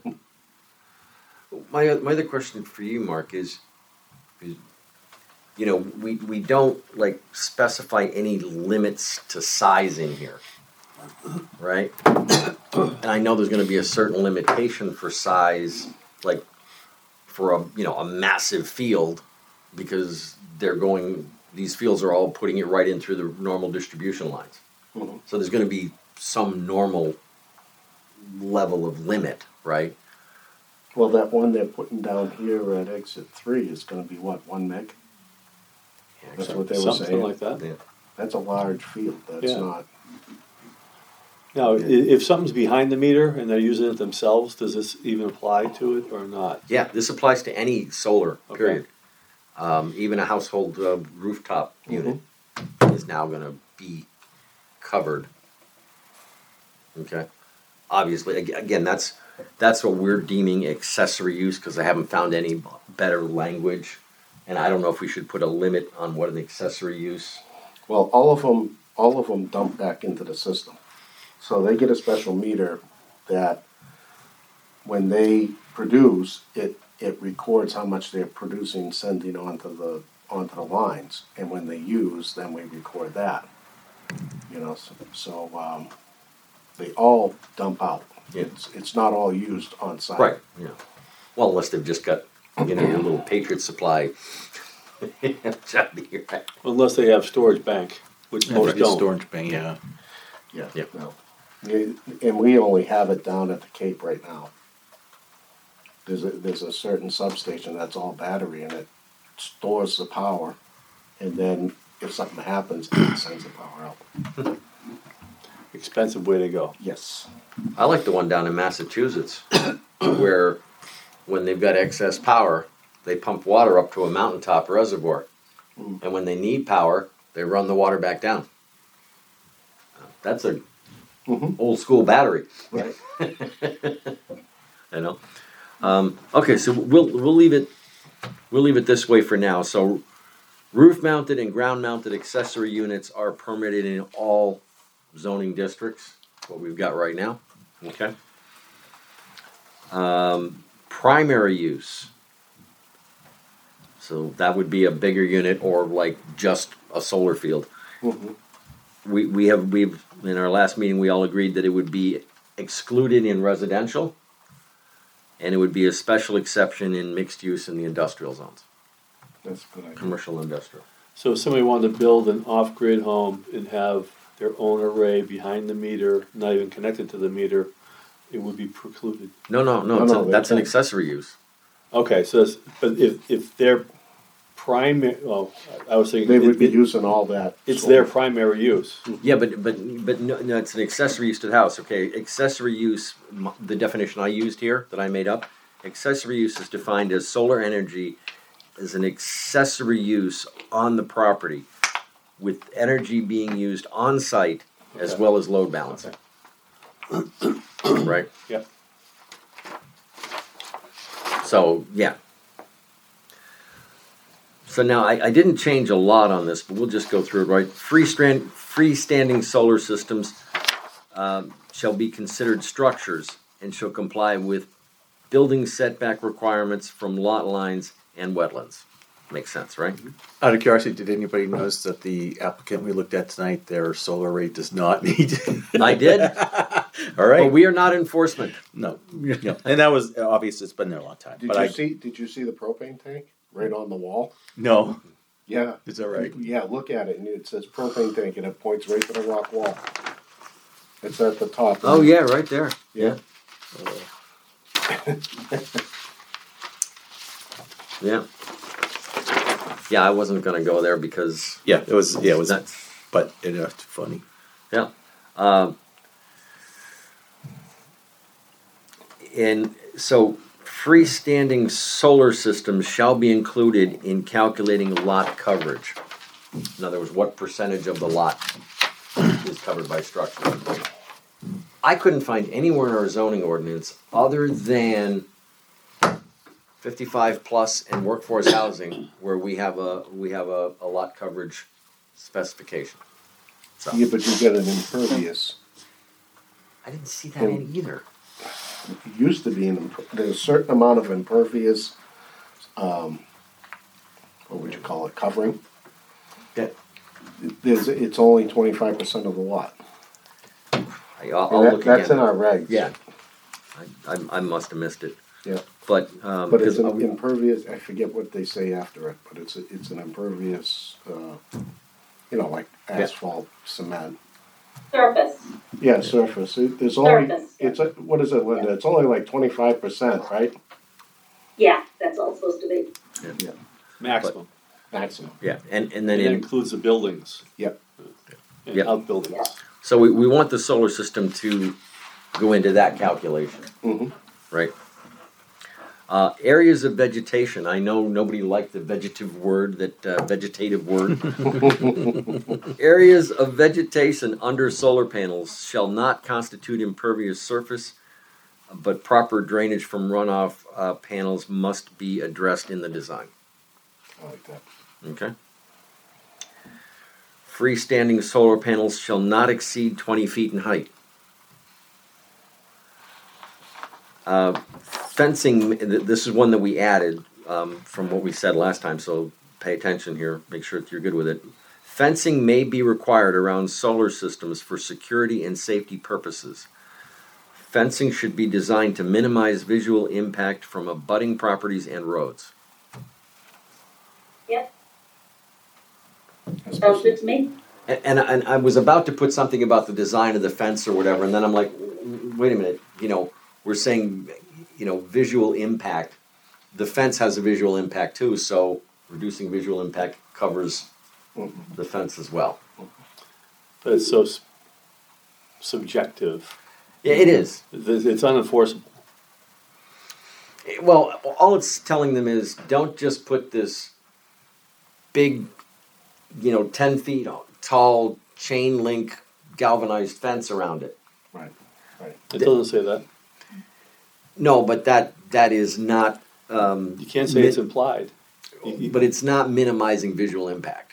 My, my other question for you, Mark, is, is, you know, we, we don't like specify any limits to size in here, right? And I know there's gonna be a certain limitation for size, like for a, you know, a massive field, because they're going, these fields are all putting it right in through the normal distribution lines. Mhm. So there's gonna be some normal level of limit, right? Well, that one they're putting down here at exit three is gonna be what, one meg? Yeah, That's exactly. what they were Something saying. like that. Yeah. That's a large field, that's Yeah. not, Now, i- if something's behind the meter and they're using it themselves, does this even apply to it or not? Yeah, this applies to any solar, Okay. period. Um, even a household uh, rooftop unit is now gonna be covered. Okay, obviously, ag- again, that's, that's what we're deeming accessory use, cause I haven't found any better language. And I don't know if we should put a limit on what an accessory use. Well, all of them, all of them dump back into the system. So they get a special meter that when they produce, it, it records how much they're producing, sending onto the, onto the lines. And when they use, then we record that. You know, so, so, um, they all dump out. Yeah. It's, it's not all used on site. Right, yeah. Well, unless they've just got, you know, your little Patriot Supply. Johnny, right? Unless they have storage bank, which most Maybe don't. storage bank, yeah. Yeah, Yeah. no. Yeah, and we only have it down at the Cape right now. There's a, there's a certain substation that's all battery and it stores the power. And then if something happens, it sends the power out. Expensive way to go. Yes. I like the one down in Massachusetts where when they've got excess power, they pump water up to a mountaintop reservoir. Mm. And when they need power, they run the water back down. That's a Mhm. old school battery. Right. I know. Um, okay, so we'll we'll leave it we'll leave it this way for now. So roof mounted and ground mounted accessory units are permitted in all zoning districts, what we've got right now. Okay. Um, primary use. So that would be a bigger unit or like just a solar field. Mhm. We we have we've in our last meeting we all agreed that it would be excluded in residential. And it would be a special exception in mixed use in the industrial zones, That's a good idea. commercial industrial. So if somebody wanted to build an off-grid home and have their own array behind the meter, not even connected to the meter, it would be precluded. No, no, no, No, it's no, a, they that's an can't. accessory use. Okay, so that's, but if, if their primary, well, I was thinking. They would it- be it- using all that. It's their primary use. Yeah, but but but no, no, it's an accessory use to the house. Okay, accessory use. m- The definition I used here that I made up. Accessory use is defined as solar energy as an accessory use on the property, with energy being used on site as Okay. well as load balancing. Right. Yep. So yeah. So now I, I didn't change a lot on this, but we'll just go through it. Right. Freestand, freestanding solar systems um, shall be considered structures and shall comply with building setback requirements from lot lines and wetlands. Makes sense, right? Out of curiosity, did anybody notice that the applicant we looked at tonight, their solar array does not meet? I did, All right. but we are not enforcement. No, no, and that was obvious. It's been there a long time. Did but you I see, did you see the propane tank right on the wall? no, Yeah. is that right? Yeah, look at it and it says propane tank and it points right to the rock wall. It's at the top. Oh yeah, right there. Yeah. Yeah. Yeah, I wasn't gonna go there because Yeah, it was. Yeah, it was. that's But it was funny. yeah. Um, and so freestanding solar systems shall be included in calculating lot coverage. In other words, what percentage of the lot is covered by structure? I couldn't find anywhere in our zoning ordinance other than fifty-five plus and workforce housing where we have a we have a, a lot coverage specification. So Yeah, but you get an impervious. I didn't see that in either. It used to be an, imper- there's a certain amount of impervious, um, what would you call it, covering? Yeah. There's, it's only twenty-five percent of the lot. I, I'll, And I'll that- look That's again. in our regs. Yeah, I, I, I must have missed it. Yeah. But um, But it's because an impervious, I forget what they say after it, but it's, a- it's an impervious, uh, you know, like asphalt, cement. Surface, Yeah, surface, It- there's only, Surface. it's, a- what is it, Linda, it's only like twenty-five percent, right? yeah, that's all it's supposed to be. Yeah. Maximum. Maximum. yeah, and and And then that in, includes the buildings. Yep. And Yep. outbuildings. so we, we want the solar system to go into that calculation, Mhm. right? Uh, areas of vegetation. I know nobody liked the vegetative word, that uh, vegetative word. Areas of vegetation under solar panels shall not constitute impervious surface, but proper drainage from runoff uh, panels must be addressed in the design. I like that. Okay. Freestanding solar panels shall not exceed twenty feet in height. Uh, fencing, th- this is one that we added um, from what we said last time, so pay attention here, make sure that you're good with it. Fencing may be required around solar systems for security and safety purposes. Fencing should be designed to minimize visual impact from abutting properties and roads. Yep, sounds good to me. And, and, and I was about to put something about the design of the fence or whatever, and then I'm like, wait a minute, you know, we're saying, you know, visual impact. The fence has a visual impact too, so reducing visual impact covers the fence as well. But it's so s- subjective. Yeah, it is. It's it's unenforceable. Well, all it's telling them is don't just put this big, you know, ten feet tall chain link galvanized fence around it. Right, right. It doesn't say that. No, but that that is not. Um, You can't say mi- it's implied. You- you- but it's not minimizing visual impact.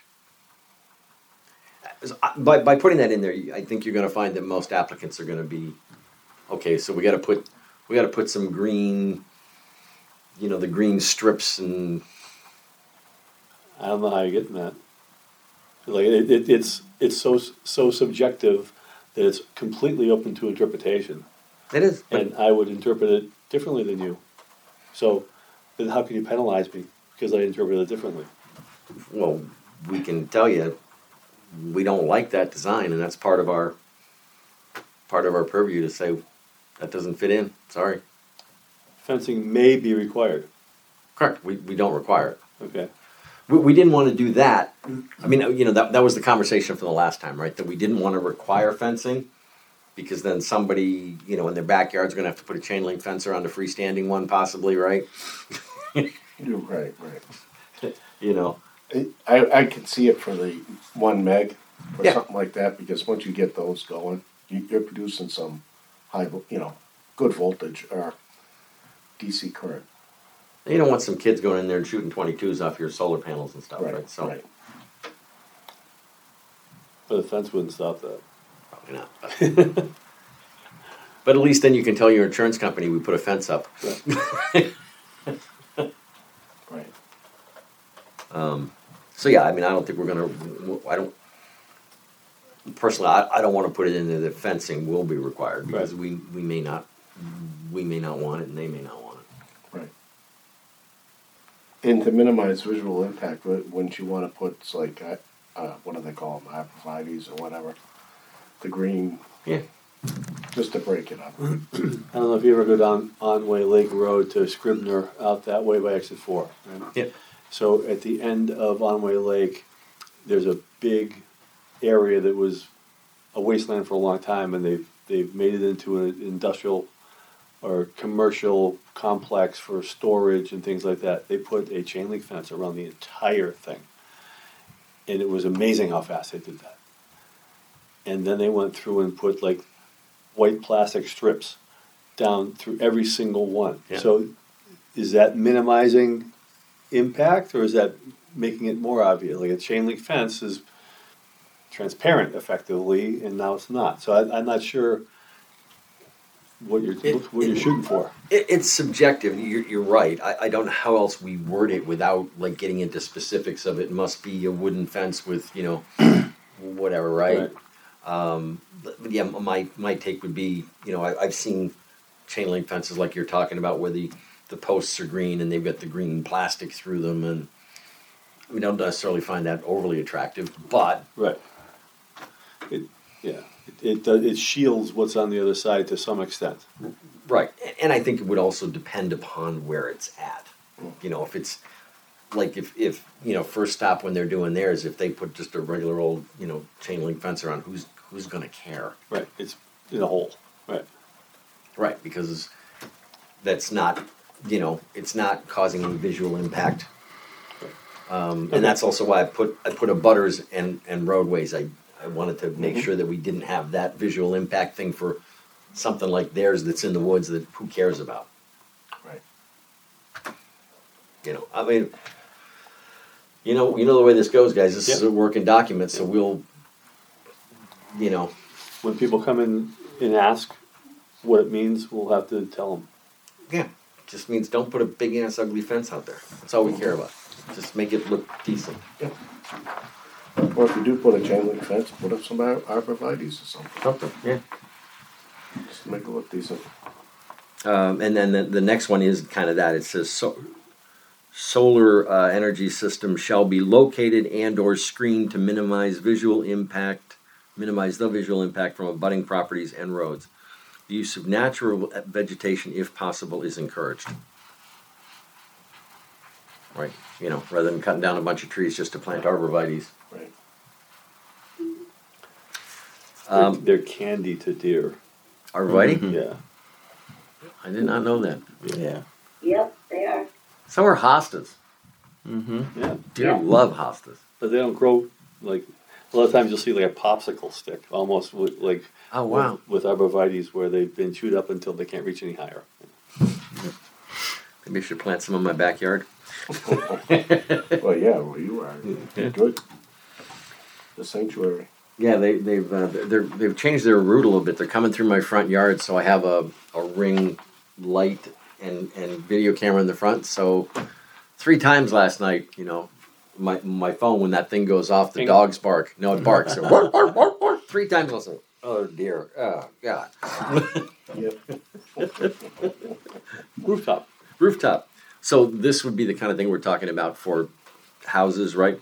By by putting that in there, I think you're going to find that most applicants are going to be okay. So we got to put we got to put some green, you know, the green strips and. I don't know how you're getting that. Like it, it, it's it's so so subjective that it's completely open to interpretation, It is. But and I would interpret it differently than you. So then, how can you penalize me because I interpret it differently? well, we can tell you we don't like that design, and that's part of our part of our purview to say that doesn't fit in. Sorry. Fencing may be required. Correct. We we don't require it. Okay. We, we didn't want to do that. I mean, you know, that that was the conversation from the last time, right? That we didn't want to require fencing because then somebody, you know, in their backyard's going to have to put a chain link fence around a freestanding one, possibly, right? You're right, right. You know. I, I can see it for the one meg or Yeah. something like that, because once you get those going, you, you're producing some high, vo- you know, good voltage or D C current. You don't want some kids going in there and shooting twenty-twos off your solar panels and stuff, right? So right. But the fence wouldn't stop that. probably not. But, but at least then you can tell your insurance company we put a fence up. Right. Um, so yeah, I mean, I don't think we're gonna. I don't personally. I, I don't want to put it in there that fencing will be required because Right. we we may not we may not want it and they may not want it. Right. And to minimize visual impact, wou- wouldn't you want to put it's like uh, uh, what do they call them, arborvitaes or whatever, the green, Yeah. just to break it up. I don't know if you ever go down Onway Lake Road to Scribner out that way by exit four. Right? Yep. So at the end of Onway Lake, there's a big area that was a wasteland for a long time, and they've they've made it into an industrial or commercial complex for storage and things like that. They put a chain link fence around the entire thing, and it was amazing how fast they did that. And then they went through and put like white plastic strips down through every single one. Yeah. So is that minimizing impact, or is that making it more obvious? Like a chain link fence is transparent effectively, and now it's not. So I, I'm not sure what you're It- what you're it- shooting for. It, it's subjective. You're, you're right. I, I don't know how else we word it without like getting into specifics of it. Must be a wooden fence with you know whatever, right? Um, but, but yeah, my my take would be you know I, I've seen chain link fences like you're talking about where the the posts are green and they've got the green plastic through them, and we don't necessarily find that overly attractive, but Right. It yeah. It it, does, it shields what's on the other side to some extent. right. And I think it would also depend upon where it's at. You know, if it's like if, if you know first stop when they're doing theirs, if they put just a regular old you know chain link fence around, who's who's gonna care? Right. It's in a hole. Right. Right, because that's not you know, it's not causing any visual impact. Um, and that's also why I put, I put a butters and, and roadways. I, I wanted to make sure that we didn't have that visual impact thing for something like theirs that's in the woods that who cares about. Right. You know, I mean, you know, you know the way this goes, guys. This is a working document, so we'll, you know, When people come in and ask what it means, we'll have to tell them. yeah, just means don't put a big ass ugly fence out there. That's all we care about. Just make it look decent. Or if you do put a chain link fence, put up some ar- arborvitae's or something. Something, yeah. Just to make it look decent. Um, and then the, the next one is kind of that. It says so, solar uh, energy system shall be located and or screened to minimize visual impact, minimize the visual impact from abutting properties and roads. The use of natural vegetation, if possible, is encouraged. Right, you know, rather than cutting down a bunch of trees just to plant arborvitae's. Right. Um, They're candy to deer. arborvitae? Yeah. I did not know that. Yeah. Yep, they are. So are hostas. Mm-hmm. Yeah. Deer Yeah. love hostas. But they don't grow like a lot of times you'll see like a popsicle stick almost with like Oh wow. with, with arborvitae's where they've been chewed up until they can't reach any higher. Maybe I should plant some in my backyard. Well, yeah, well, you are. Good. The sanctuary. Yeah, they, they've uh, they're, they've changed their route a little bit. They're coming through my front yard, so I have a, a ring light and, and video camera in the front. So three times last night, you know, my my phone when that thing goes off, the Hang dogs bark. No, it barks. Bark, bark, bark, bark. Three times I was like, oh dear, oh god. Yep. Rooftop. Rooftop. So this would be the kind of thing we're talking about for houses, right?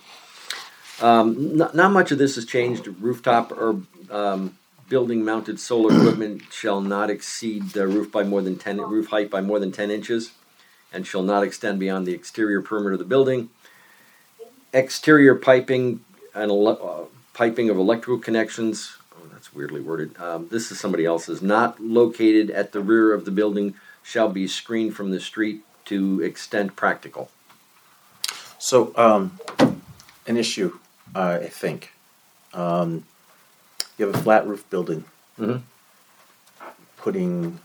Um, not, not much of this has changed. Rooftop or um, building-mounted solar equipment shall not exceed the roof by more than ten roof height by more than ten inches, and shall not extend beyond the exterior perimeter of the building. Exterior piping and ele- uh, piping of electrical connections. Oh, that's weirdly worded. Um, this is somebody else's. Not located at the rear of the building shall be screened from the street to extent practical. So, um, an issue, uh, I think. Um, you have a flat roof building. Mhm. Putting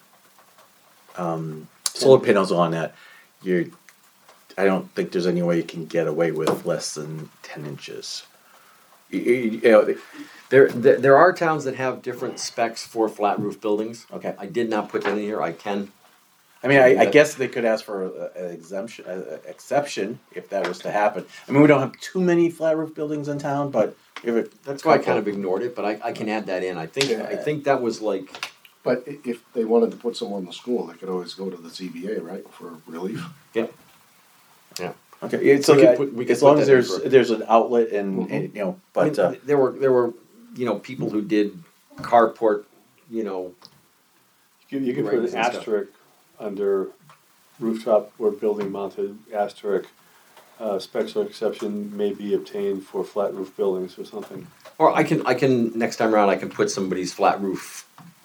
um, solar panels on that, you're. I don't think there's any way you can get away with less than ten inches. You, you- you know, There, there, there are towns that have different specs for flat roof buildings. okay. I did not put that in here. I can. I mean, I, I guess they could ask for a- an exemption, a- a exception if that was to happen. I mean, we don't have too many flat roof buildings in town, but if it, That's why I kind of ignored it, but I, I can add that in. I think I think that was like But i- if they wanted to put someone in the school, they could always go to the Z B A, right, for relief? yeah, yeah. okay. Yeah, so We could that, put- we could as put long as that in there's for- there's an outlet and, Mhm. and you know, I mean, but uh, there were there were you know people who did carport, you know. You, you can put Rings an and stuff. asterisk under rooftop or building mounted asterisk. Uh, special exception may be obtained for flat roof buildings or something. Or I can I can next time around I can put somebody's flat roof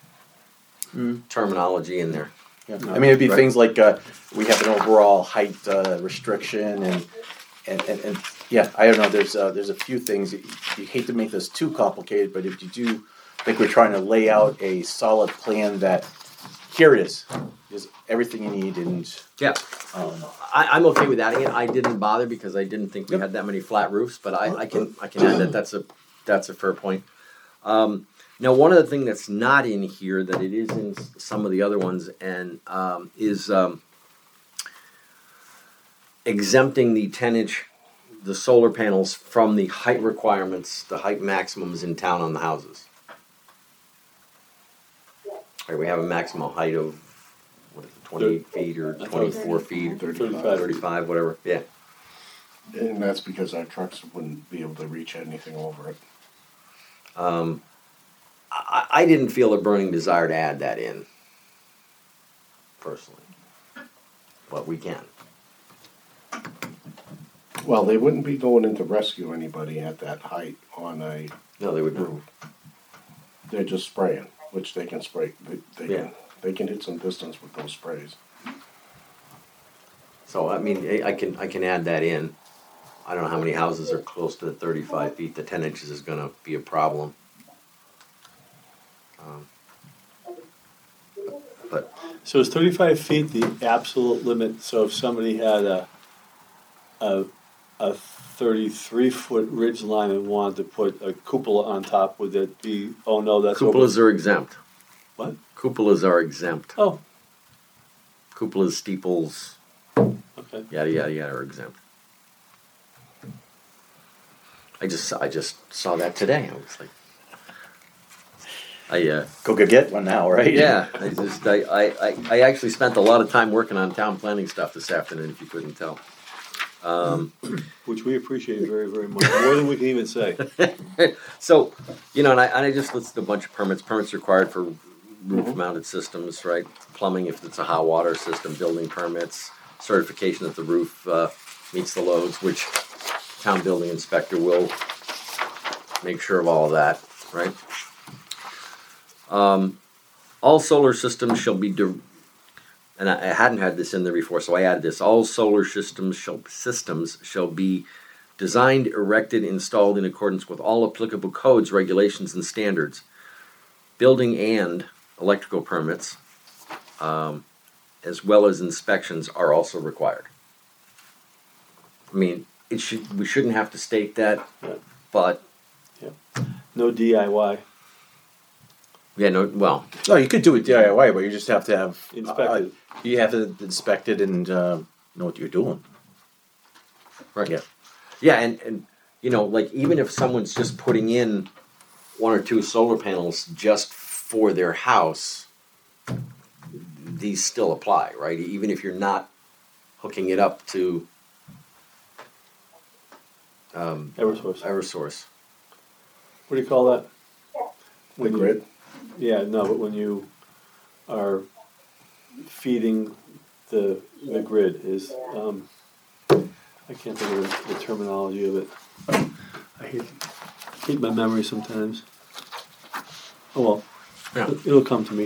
Mm. terminology in there. yeah. I mean, it'd be Right. things like uh, we have an overall height uh, restriction and, and, and, and yeah, I don't know. There's uh, there's a few things you, you hate to make this too complicated, but if you do think we're trying to lay out a solid plan that here it is, is everything you need and Yeah. um, I, I'm okay with adding it. I didn't bother because I didn't think we had that many flat roofs, but I, I can I can add that. That's a that's a fair point. Um, now, one of the things that's not in here that it is in s- some of the other ones, and um, is um, exempting the ten inch the solar panels from the height requirements, the height maximums in town on the houses. Right, we have a maximum height of what is it, twenty-eight feet or I thought it was twenty-four feet, thirty-five. thirty-five, whatever. Yeah. And that's because our trucks wouldn't be able to reach anything over it. Um, I, I didn't feel a burning desire to add that in, personally, but we can. Well, they wouldn't be going in to rescue anybody at that height on a No, they would not. roof. They're just spraying, which they can spray, they, they Yeah. can, they can hit some distance with those sprays. So, I mean, I I can, I can add that in. I don't know how many houses are close to the thirty-five feet, the ten inches is gonna be a problem. Um, But, So is thirty-five feet the absolute limit? So if somebody had a, a, a thirty-three foot ridge line and wanted to put a cupola on top, would it be, oh no, that's over? cupolas are exempt. What? Cupolas are exempt. Oh, Cupolas, steeples, okay. yada, yada, yada are exempt. I just, I just saw that today, I was like, I, uh, Go go get one now, right? yeah, I just, I, I, I- I actually spent a lot of time working on town planning stuff this afternoon, if you couldn't tell. Um, Which we appreciate very, very much, more than we can even say. so, you know, and I, and I just listed a bunch of permits, permits required for roof mounted systems, right? Plumbing if it's a hot water system, building permits, certification that the roof, uh, meets the loads, which town building inspector will make sure of all of that, right? Um, all solar systems shall be, de- and I, I hadn't had this in there before, so I added this. All solar systems shall systems shall be designed, erected, installed in accordance with all applicable codes, regulations, and standards. Building and electrical permits, um, as well as inspections, are also required. I mean, it should we shouldn't have to state that, Yeah. but No D I Y yeah, no, well, No, you could do it D I Y, but you just have to have inspected. uh, you have to inspect it and uh, know what you're doing. right. Yeah. Yeah, and, and you know, like even if someone's just putting in one or two solar panels just for their house, these still apply, right? Even if you're not hooking it up to um, Eversource. Eversource. What do you call that? The When you- grid, Yeah, no, but when you are feeding the the grid is um, I can't think of the, the terminology of it. I hate hate my memory sometimes. Oh well, Yeah. it- it'll come to me.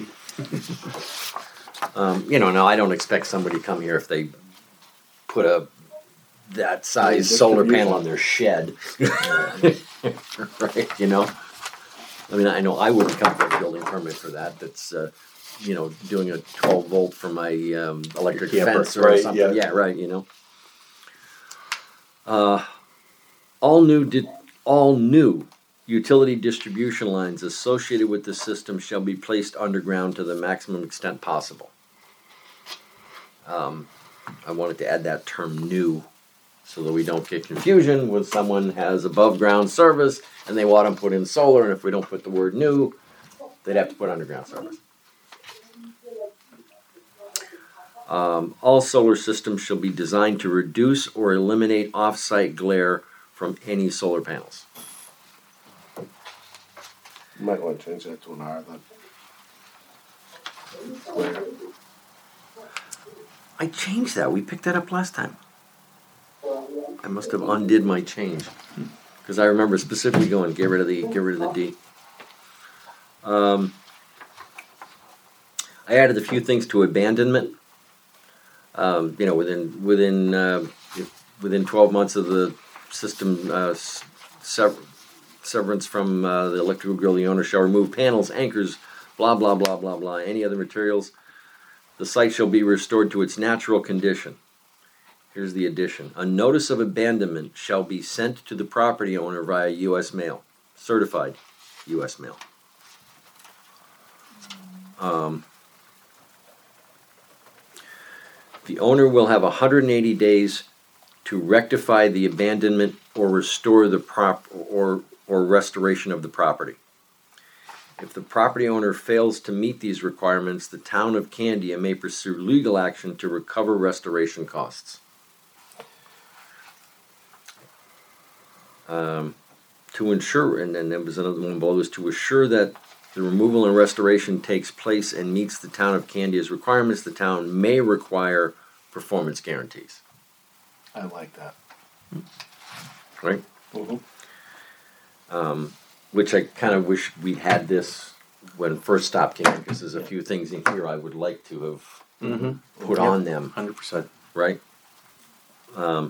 Um, you know, now I don't expect somebody to come here if they put a that size solar panel on their shed, right? You know, I mean, I know I wouldn't come for a building permit for that. That's uh, you know, doing a twelve volt for my um, electric Camper, fence or right, something. yeah. Yeah, right. You know, uh, all new di- all new utility distribution lines associated with the system shall be placed underground to the maximum extent possible. Um, I wanted to add that term "new," so that we don't get confusion when someone has above ground service and they want to put in solar, and if we don't put the word "new," they'd have to put underground service. Um, all solar systems shall be designed to reduce or eliminate off-site glare from any solar panels. you might want to change that to an R then. Glare. I changed that. We picked that up last time. I must have undid my change because I remember specifically going, get rid of the get rid of the D. Um, I added a few things to abandonment. Um, you know, within within uh, within twelve months of the system uh, sever- severance from uh, the electrical grill, the owner shall remove panels, anchors, blah blah blah blah blah, any other materials. The site shall be restored to its natural condition. Here's the addition. A notice of abandonment shall be sent to the property owner via U S mail, certified U S mail. Um, the owner will have one hundred eighty days to rectify the abandonment or restore the prop or or restoration of the property. If the property owner fails to meet these requirements, the town of Candia may pursue legal action to recover restoration costs. Um, to ensure, and then there was another one below this, to assure that the removal and restoration takes place and meets the town of Candia's requirements, the town may require performance guarantees. I like that. Right? Mhm. Um, which I kind of wish we'd had this when first stop came in, because there's a few things in here I would like to have Mm-hmm. put on them, Hundred percent. right? Um,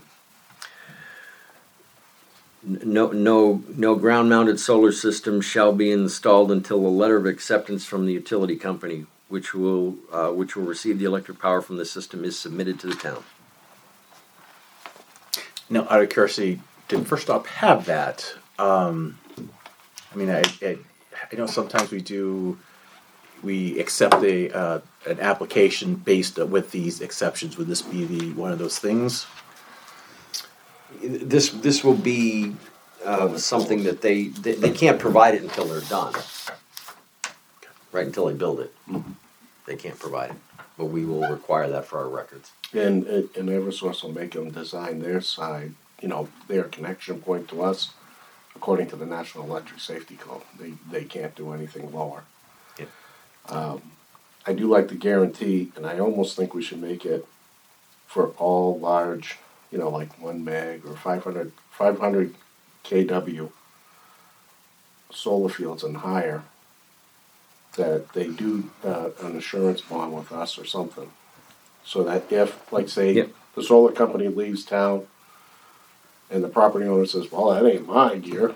n- no, no, no ground-mounted solar system shall be installed until a letter of acceptance from the utility company, which will, uh, which will receive the electric power from the system, is submitted to the town. Now, out of curiosity, did First Stop have that? Um, I mean, I, I, I know sometimes we do, we accept a uh, an application based with these exceptions. Would this be the one of those things? This, this will be, uh, something that they, they, they can't provide it until they're done. Right, until they build it. They can't provide it, but we will require that for our records. And, and and Eversource will make them design their side, you know, their connection point to us, according to the National Electric Safety Code. They, they can't do anything lower. Yeah. Um, I do like the guarantee, and I almost think we should make it for all large, you know, like one meg or five hundred, five hundred K W solar fields and higher, that they do uh, an assurance bond with us or something. So that if, like say, Yep. the solar company leaves town and the property owner says, well, that ain't my gear.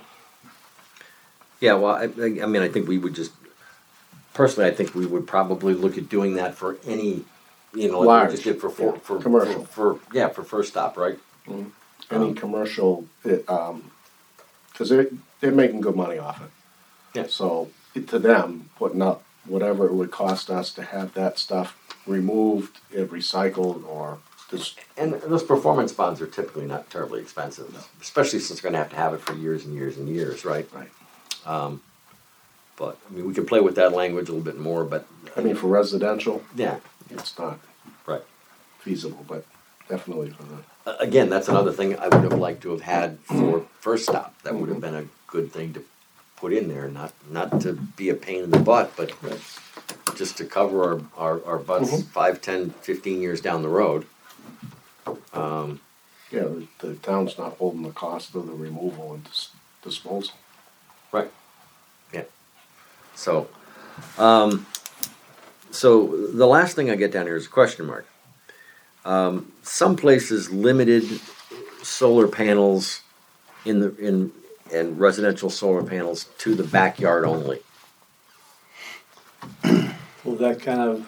Yeah, well, I, I I mean, I think we would just, personally, I think we would probably look at doing that for any, you know, like Large, we just did for, for, yeah, for, commercial. For, for, yeah, for First Stop, right? Any Um, commercial, it, um, cause they're, they're making good money off it. Yeah. So it, to them, putting up whatever it would cost us to have that stuff removed and recycled or just, And those performance bonds are typically not terribly expensive, especially since we're gonna have to have it for years and years and years, right? right. Um, but, I mean, we can play with that language a little bit more, but, I mean, for residential, yeah, it's not right. feasible, but definitely for the, Uh, Again, that's another thing I would have liked to have had for First Stop. That would have been a good thing to put in there, not, not to be a pain in the butt, but just to cover our, our, our butts Mhm. five, ten, fifteen years down the road. Um, yeah, the, the town's not holding the cost of the removal and dis- disposal. right, yeah. So, um, so the last thing I get down here is a question mark. Um, some places limited solar panels in the, in, and residential solar panels to the backyard only. Well, that kind of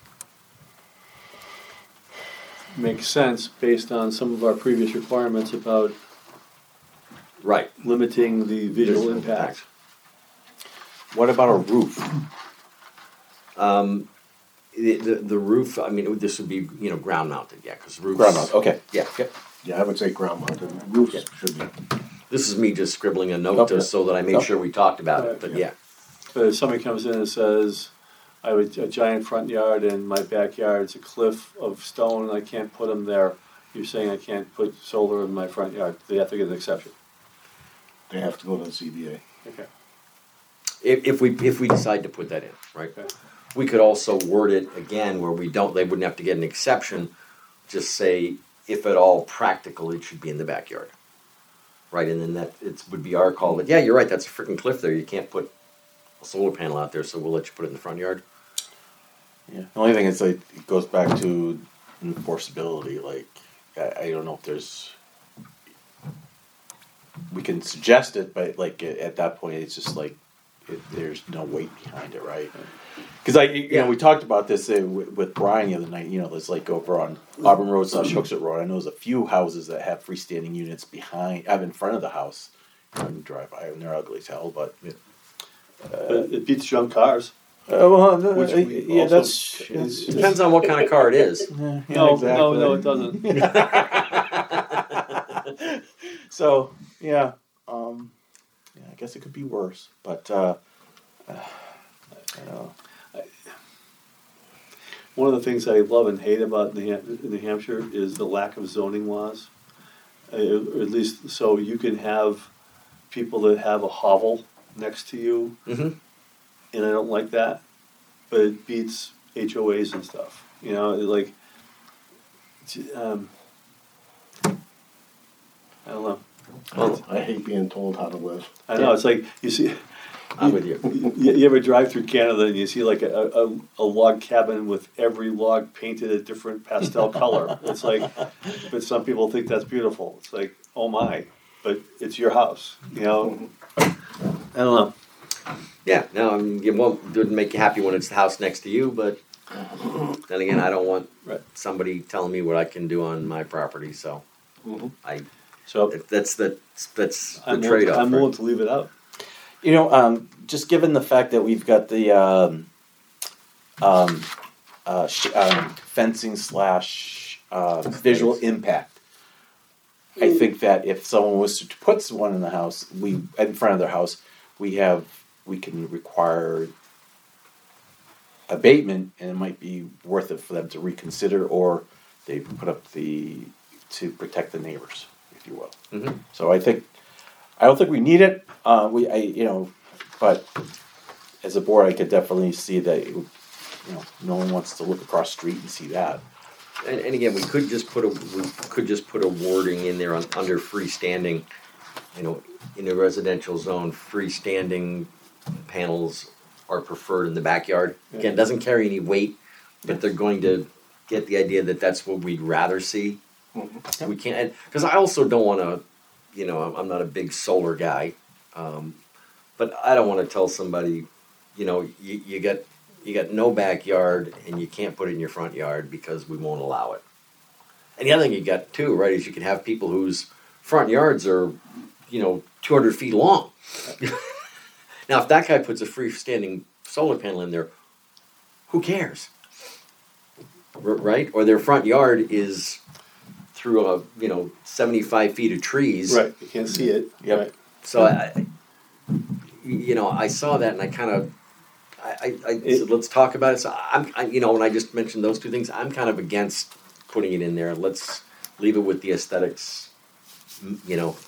makes sense based on some of our previous requirements about Right. limiting the visual Visual impact. What about a roof? Um, the, the, the roof, I mean, this would be, you know, ground mounted, yeah, because roofs. Ground mount. Okay. Yeah, yep. Yeah, I would say ground mounted, roofs Yeah. should be. This is me just scribbling a note Okay. just so that I made Okay. sure we talked about it, Right. but yeah. But if somebody comes in and says, I have a giant front yard and my backyard's a cliff of stone and I can't put them there, you're saying I can't put solar in my front yard, they have to get an exception. They have to go to the C B A. Okay. If, if we, if we decide to put that in, right? Okay. We could also word it again where we don't, they wouldn't have to get an exception, just say, if at all practical, it should be in the backyard. Right, and then that, it would be our call that, yeah, you're right, that's a freaking cliff there, you can't put a solar panel out there, so we'll let you put it in the front yard. Yeah. The only thing is, like, it goes back to enforceability. Like, I, I don't know if there's. We can suggest it, but like at, at that point, it's just like it, there's no weight behind it, right? Because I, you Yeah. know, we talked about this uh, with, with Brian the other night. You know, there's like over on Auburn Road slash Hooksett Road. I know there's a few houses that have freestanding units behind, have in front of the house. You know, you drive by and they're ugly as hell, but. But it beats junk cars. Uh, well, no, Which uh, we yeah, also- that's. is- Depends on what kind of car it is. Yeah, yeah, No, exactly. no, no, it doesn't. So yeah, um, yeah, I guess it could be worse, but uh, uh, I don't know. One of the things I love and hate about New, Ham- New Hampshire is the lack of zoning laws. Uh, or at least, so you can have people that have a hovel next to you, Mm-hmm. and I don't like that, but it beats H O As and stuff. You know, it like, it's, um, I don't know. I, I hate being told how to live. I know, it's like, you see, I'm with you. You, you ever drive through Canada and you see like a, a, a log cabin with every log painted a different pastel color? It's like, but some people think that's beautiful. It's like, oh my, but it's your house, you know? I don't know. Yeah, no, I mean, it won't, doesn't make you happy when it's the house next to you, but then again, I don't want Right. somebody telling me what I can do on my property, so Mhm. I, So that's the, that's the I'm willing, trade-off. I'm right? willing to leave it out. You know, um, just given the fact that we've got the um, um, uh, sh- um, fencing slash uh, visual impact, I think that if someone was to put one in the house, we in front of their house, we have we can require abatement, and it might be worth it for them to reconsider, or they put up the to protect the neighbors, if you will. Mhm. So I think I don't think we need it. Uh, we I you know, but as a board, I could definitely see that. It would, you know, no one wants to look across the street and see that. And, and again, we could just put a, we could just put a wording in there on, under freestanding, you know, in a residential zone, freestanding panels are preferred in the backyard. Again, it doesn't carry any weight, but they're going to get the idea that that's what we'd rather see. We can't, because I also don't want to, you know, I'm, I'm not a big solar guy, um, but I don't want to tell somebody, you know, you, you got you got no backyard and you can't put it in your front yard because we won't allow it. And the other thing you got too, right, is you can have people whose front yards are, you know, two hundred feet long. Now, if that guy puts a freestanding solar panel in there, who cares? R- right? Or their front yard is through a, you know, seventy-five feet of trees. Right, you can't see it. Yep. Right. So I, I- you know, I saw that and I kind of, I, I, I It- said, let's talk about it. So I'm, I, you know, when I just mentioned those two things, I'm kind of against putting it in there. Let's leave it with the aesthetics, m- you know,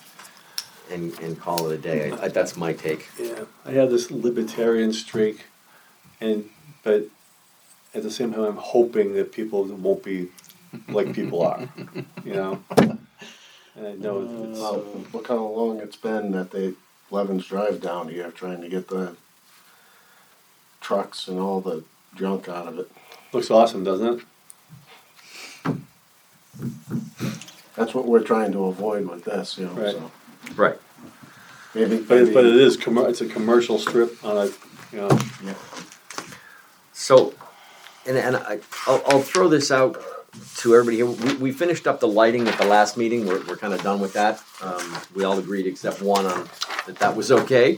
and and call it a day. I, I, that's my take. Yeah, I have this libertarian streak, and but at the same time, I'm hoping that people won't be like people are, you know. And I know it's, Well, look how long it's been that they, Levens Drive down here, trying to get the trucks and all the junk out of it. looks awesome, doesn't it? That's what we're trying to avoid with this, you know, Right. so. Right. Maybe, But it, but it maybe, is commer- it's a commercial strip on a, you know. So, and and I, I'll, I'll throw this out to everybody here. We, we finished up the lighting at the last meeting. We're, we're kind of done with that. Um, we all agreed except one on that that was okay.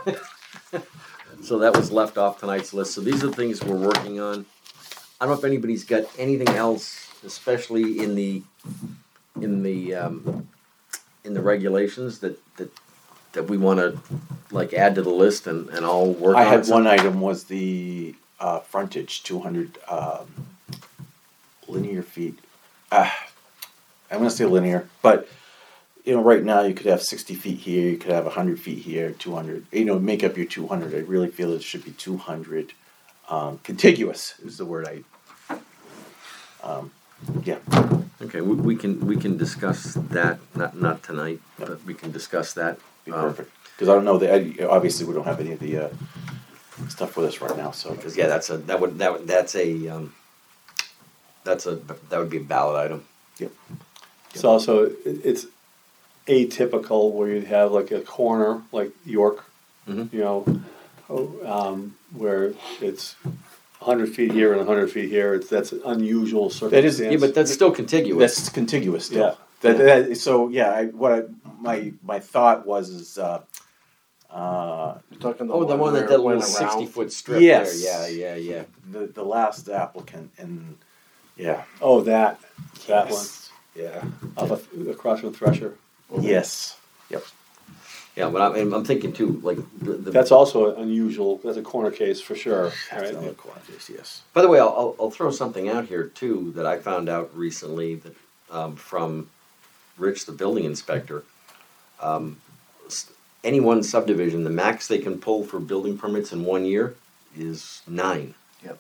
So that was left off tonight's list. So these are the things we're working on. I don't know if anybody's got anything else, especially in the in the um, in the regulations that that that we want to like add to the list and and all work I on. had it. one item was the uh, frontage, two hundred um, linear feet. Uh, I'm gonna say linear, but you know, right now you could have sixty feet here, you could have one hundred feet here, two hundred. You know, make up your two hundred. I really feel it should be two hundred. Um, contiguous is the word I. Um, yeah. Okay, we, we can we can discuss that not not tonight, Yep. but we can discuss that. Be Um, perfect. Because I don't know that I- obviously we don't have any of the uh, stuff with us right now. So Because yeah, that's a that would that would, that's a um, that's a that would be a ballot item. yep. It's also it, it's atypical where you'd have like a corner like York, Mhm. you know, oh, um, where it's hundred feet here and hundred feet here. It's that's an unusual circumstance. That is- Yeah, but that's still contiguous. That's contiguous. Still. Yeah. That, that, so yeah, I, what I, my my thought was is uh, uh, you're talking the Oh, the one where that it that went little around. sixty foot strip Yes. there. Yeah, yeah, yeah. the the last applicant and yeah, Oh, that that yes. yeah, one up a, across from Thresher. yes, yep. Yeah, but I'm, I'm thinking too, like the, the That's also unusual. That's a corner case for sure. That's Right? another quadrants, yes. By the way, I'll, I'll, I'll throw something out here too that I found out recently that um, from Rich, the building inspector. Um, s- any one subdivision, the max they can pull for building permits in one year is nine. Yep.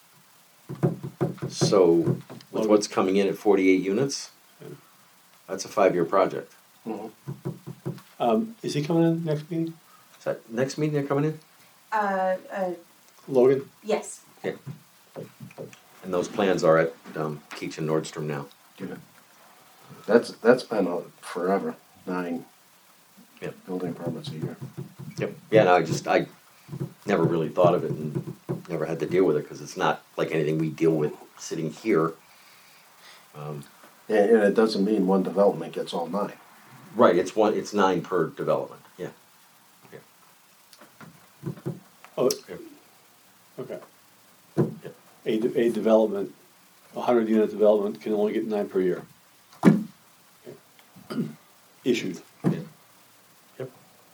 So, with what's coming in at forty-eight units, that's a five-year project. Mhm. Um, is he coming in next meeting? Is that next meeting they're coming in? Uh, uh, Logan? yes. And those plans are at, um, Keach and Nordstrom now. That's, that's been a forever, nine Yep. building permits a year. Yep. Yeah, no, I just, I never really thought of it and never had to deal with it, cause it's not like anything we deal with sitting here. Um, And, and it doesn't mean one development gets all nine. right, it's one, it's nine per development, yeah. Oh, Yeah. okay. Yeah. A, de- a development, a hundred unit development can only get nine per year. Okay. Issued. Yep.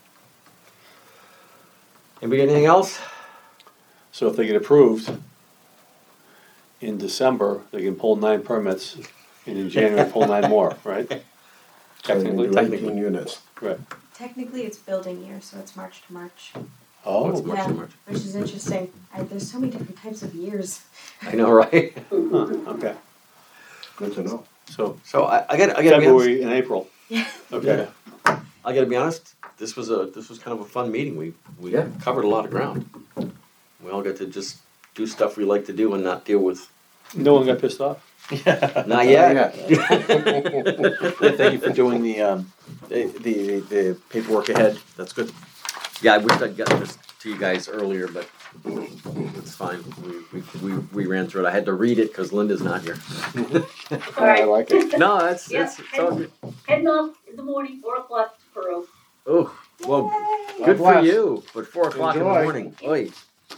Anybody got anything else? So if they get approved in December, they can pull nine permits, and in January pull nine more, right? So they Technically, can do technically. eighteen units. right. Technically, it's building year, so it's March to March. Oh, it's Oh, March to March. Which is interesting. I, there's so many different types of years. I know, right? huh, okay. Good to know. So So I, I gotta, I gotta be honest, February and April. Yeah. Okay. I gotta be honest, this was a, this was kind of a fun meeting, we, we Yeah. covered a lot of ground. We all got to just do stuff we like to do and not deal with, No one got pissed off? not yet. Yeah, thank you for doing the, um, the, the, the paperwork ahead, that's good. Yeah, I wish I'd gotten this to you guys earlier, but it's fine, we, we, we, we ran through it, I had to read it, cause Linda's not here. All I right, like it. No, that's, Yeah, it's, it's all good. heading off in the morning, four o'clock to Pearl. Oh, well, God good for bless. you, but four o'clock in the Enjoy. morning, oi,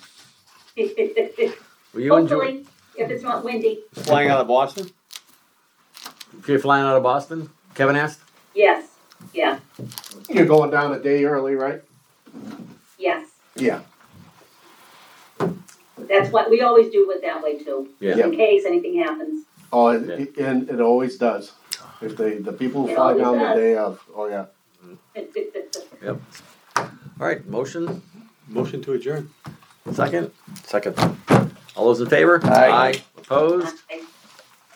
will you enjoy? Hopefully, if it's not windy, Flying out of Boston? If you're flying out of Boston, Kevin asked? yes, yeah, You're going down a day early, right? yes. Yeah. That's what, we always do it that way too, Yeah. in case anything happens. Oh, it, and it always does. If they, the people who It fly always down the does. day of, oh yeah. Yep. Alright, motion, Motion to adjourn. second, Second. all those in favor? Aye. Opposed? I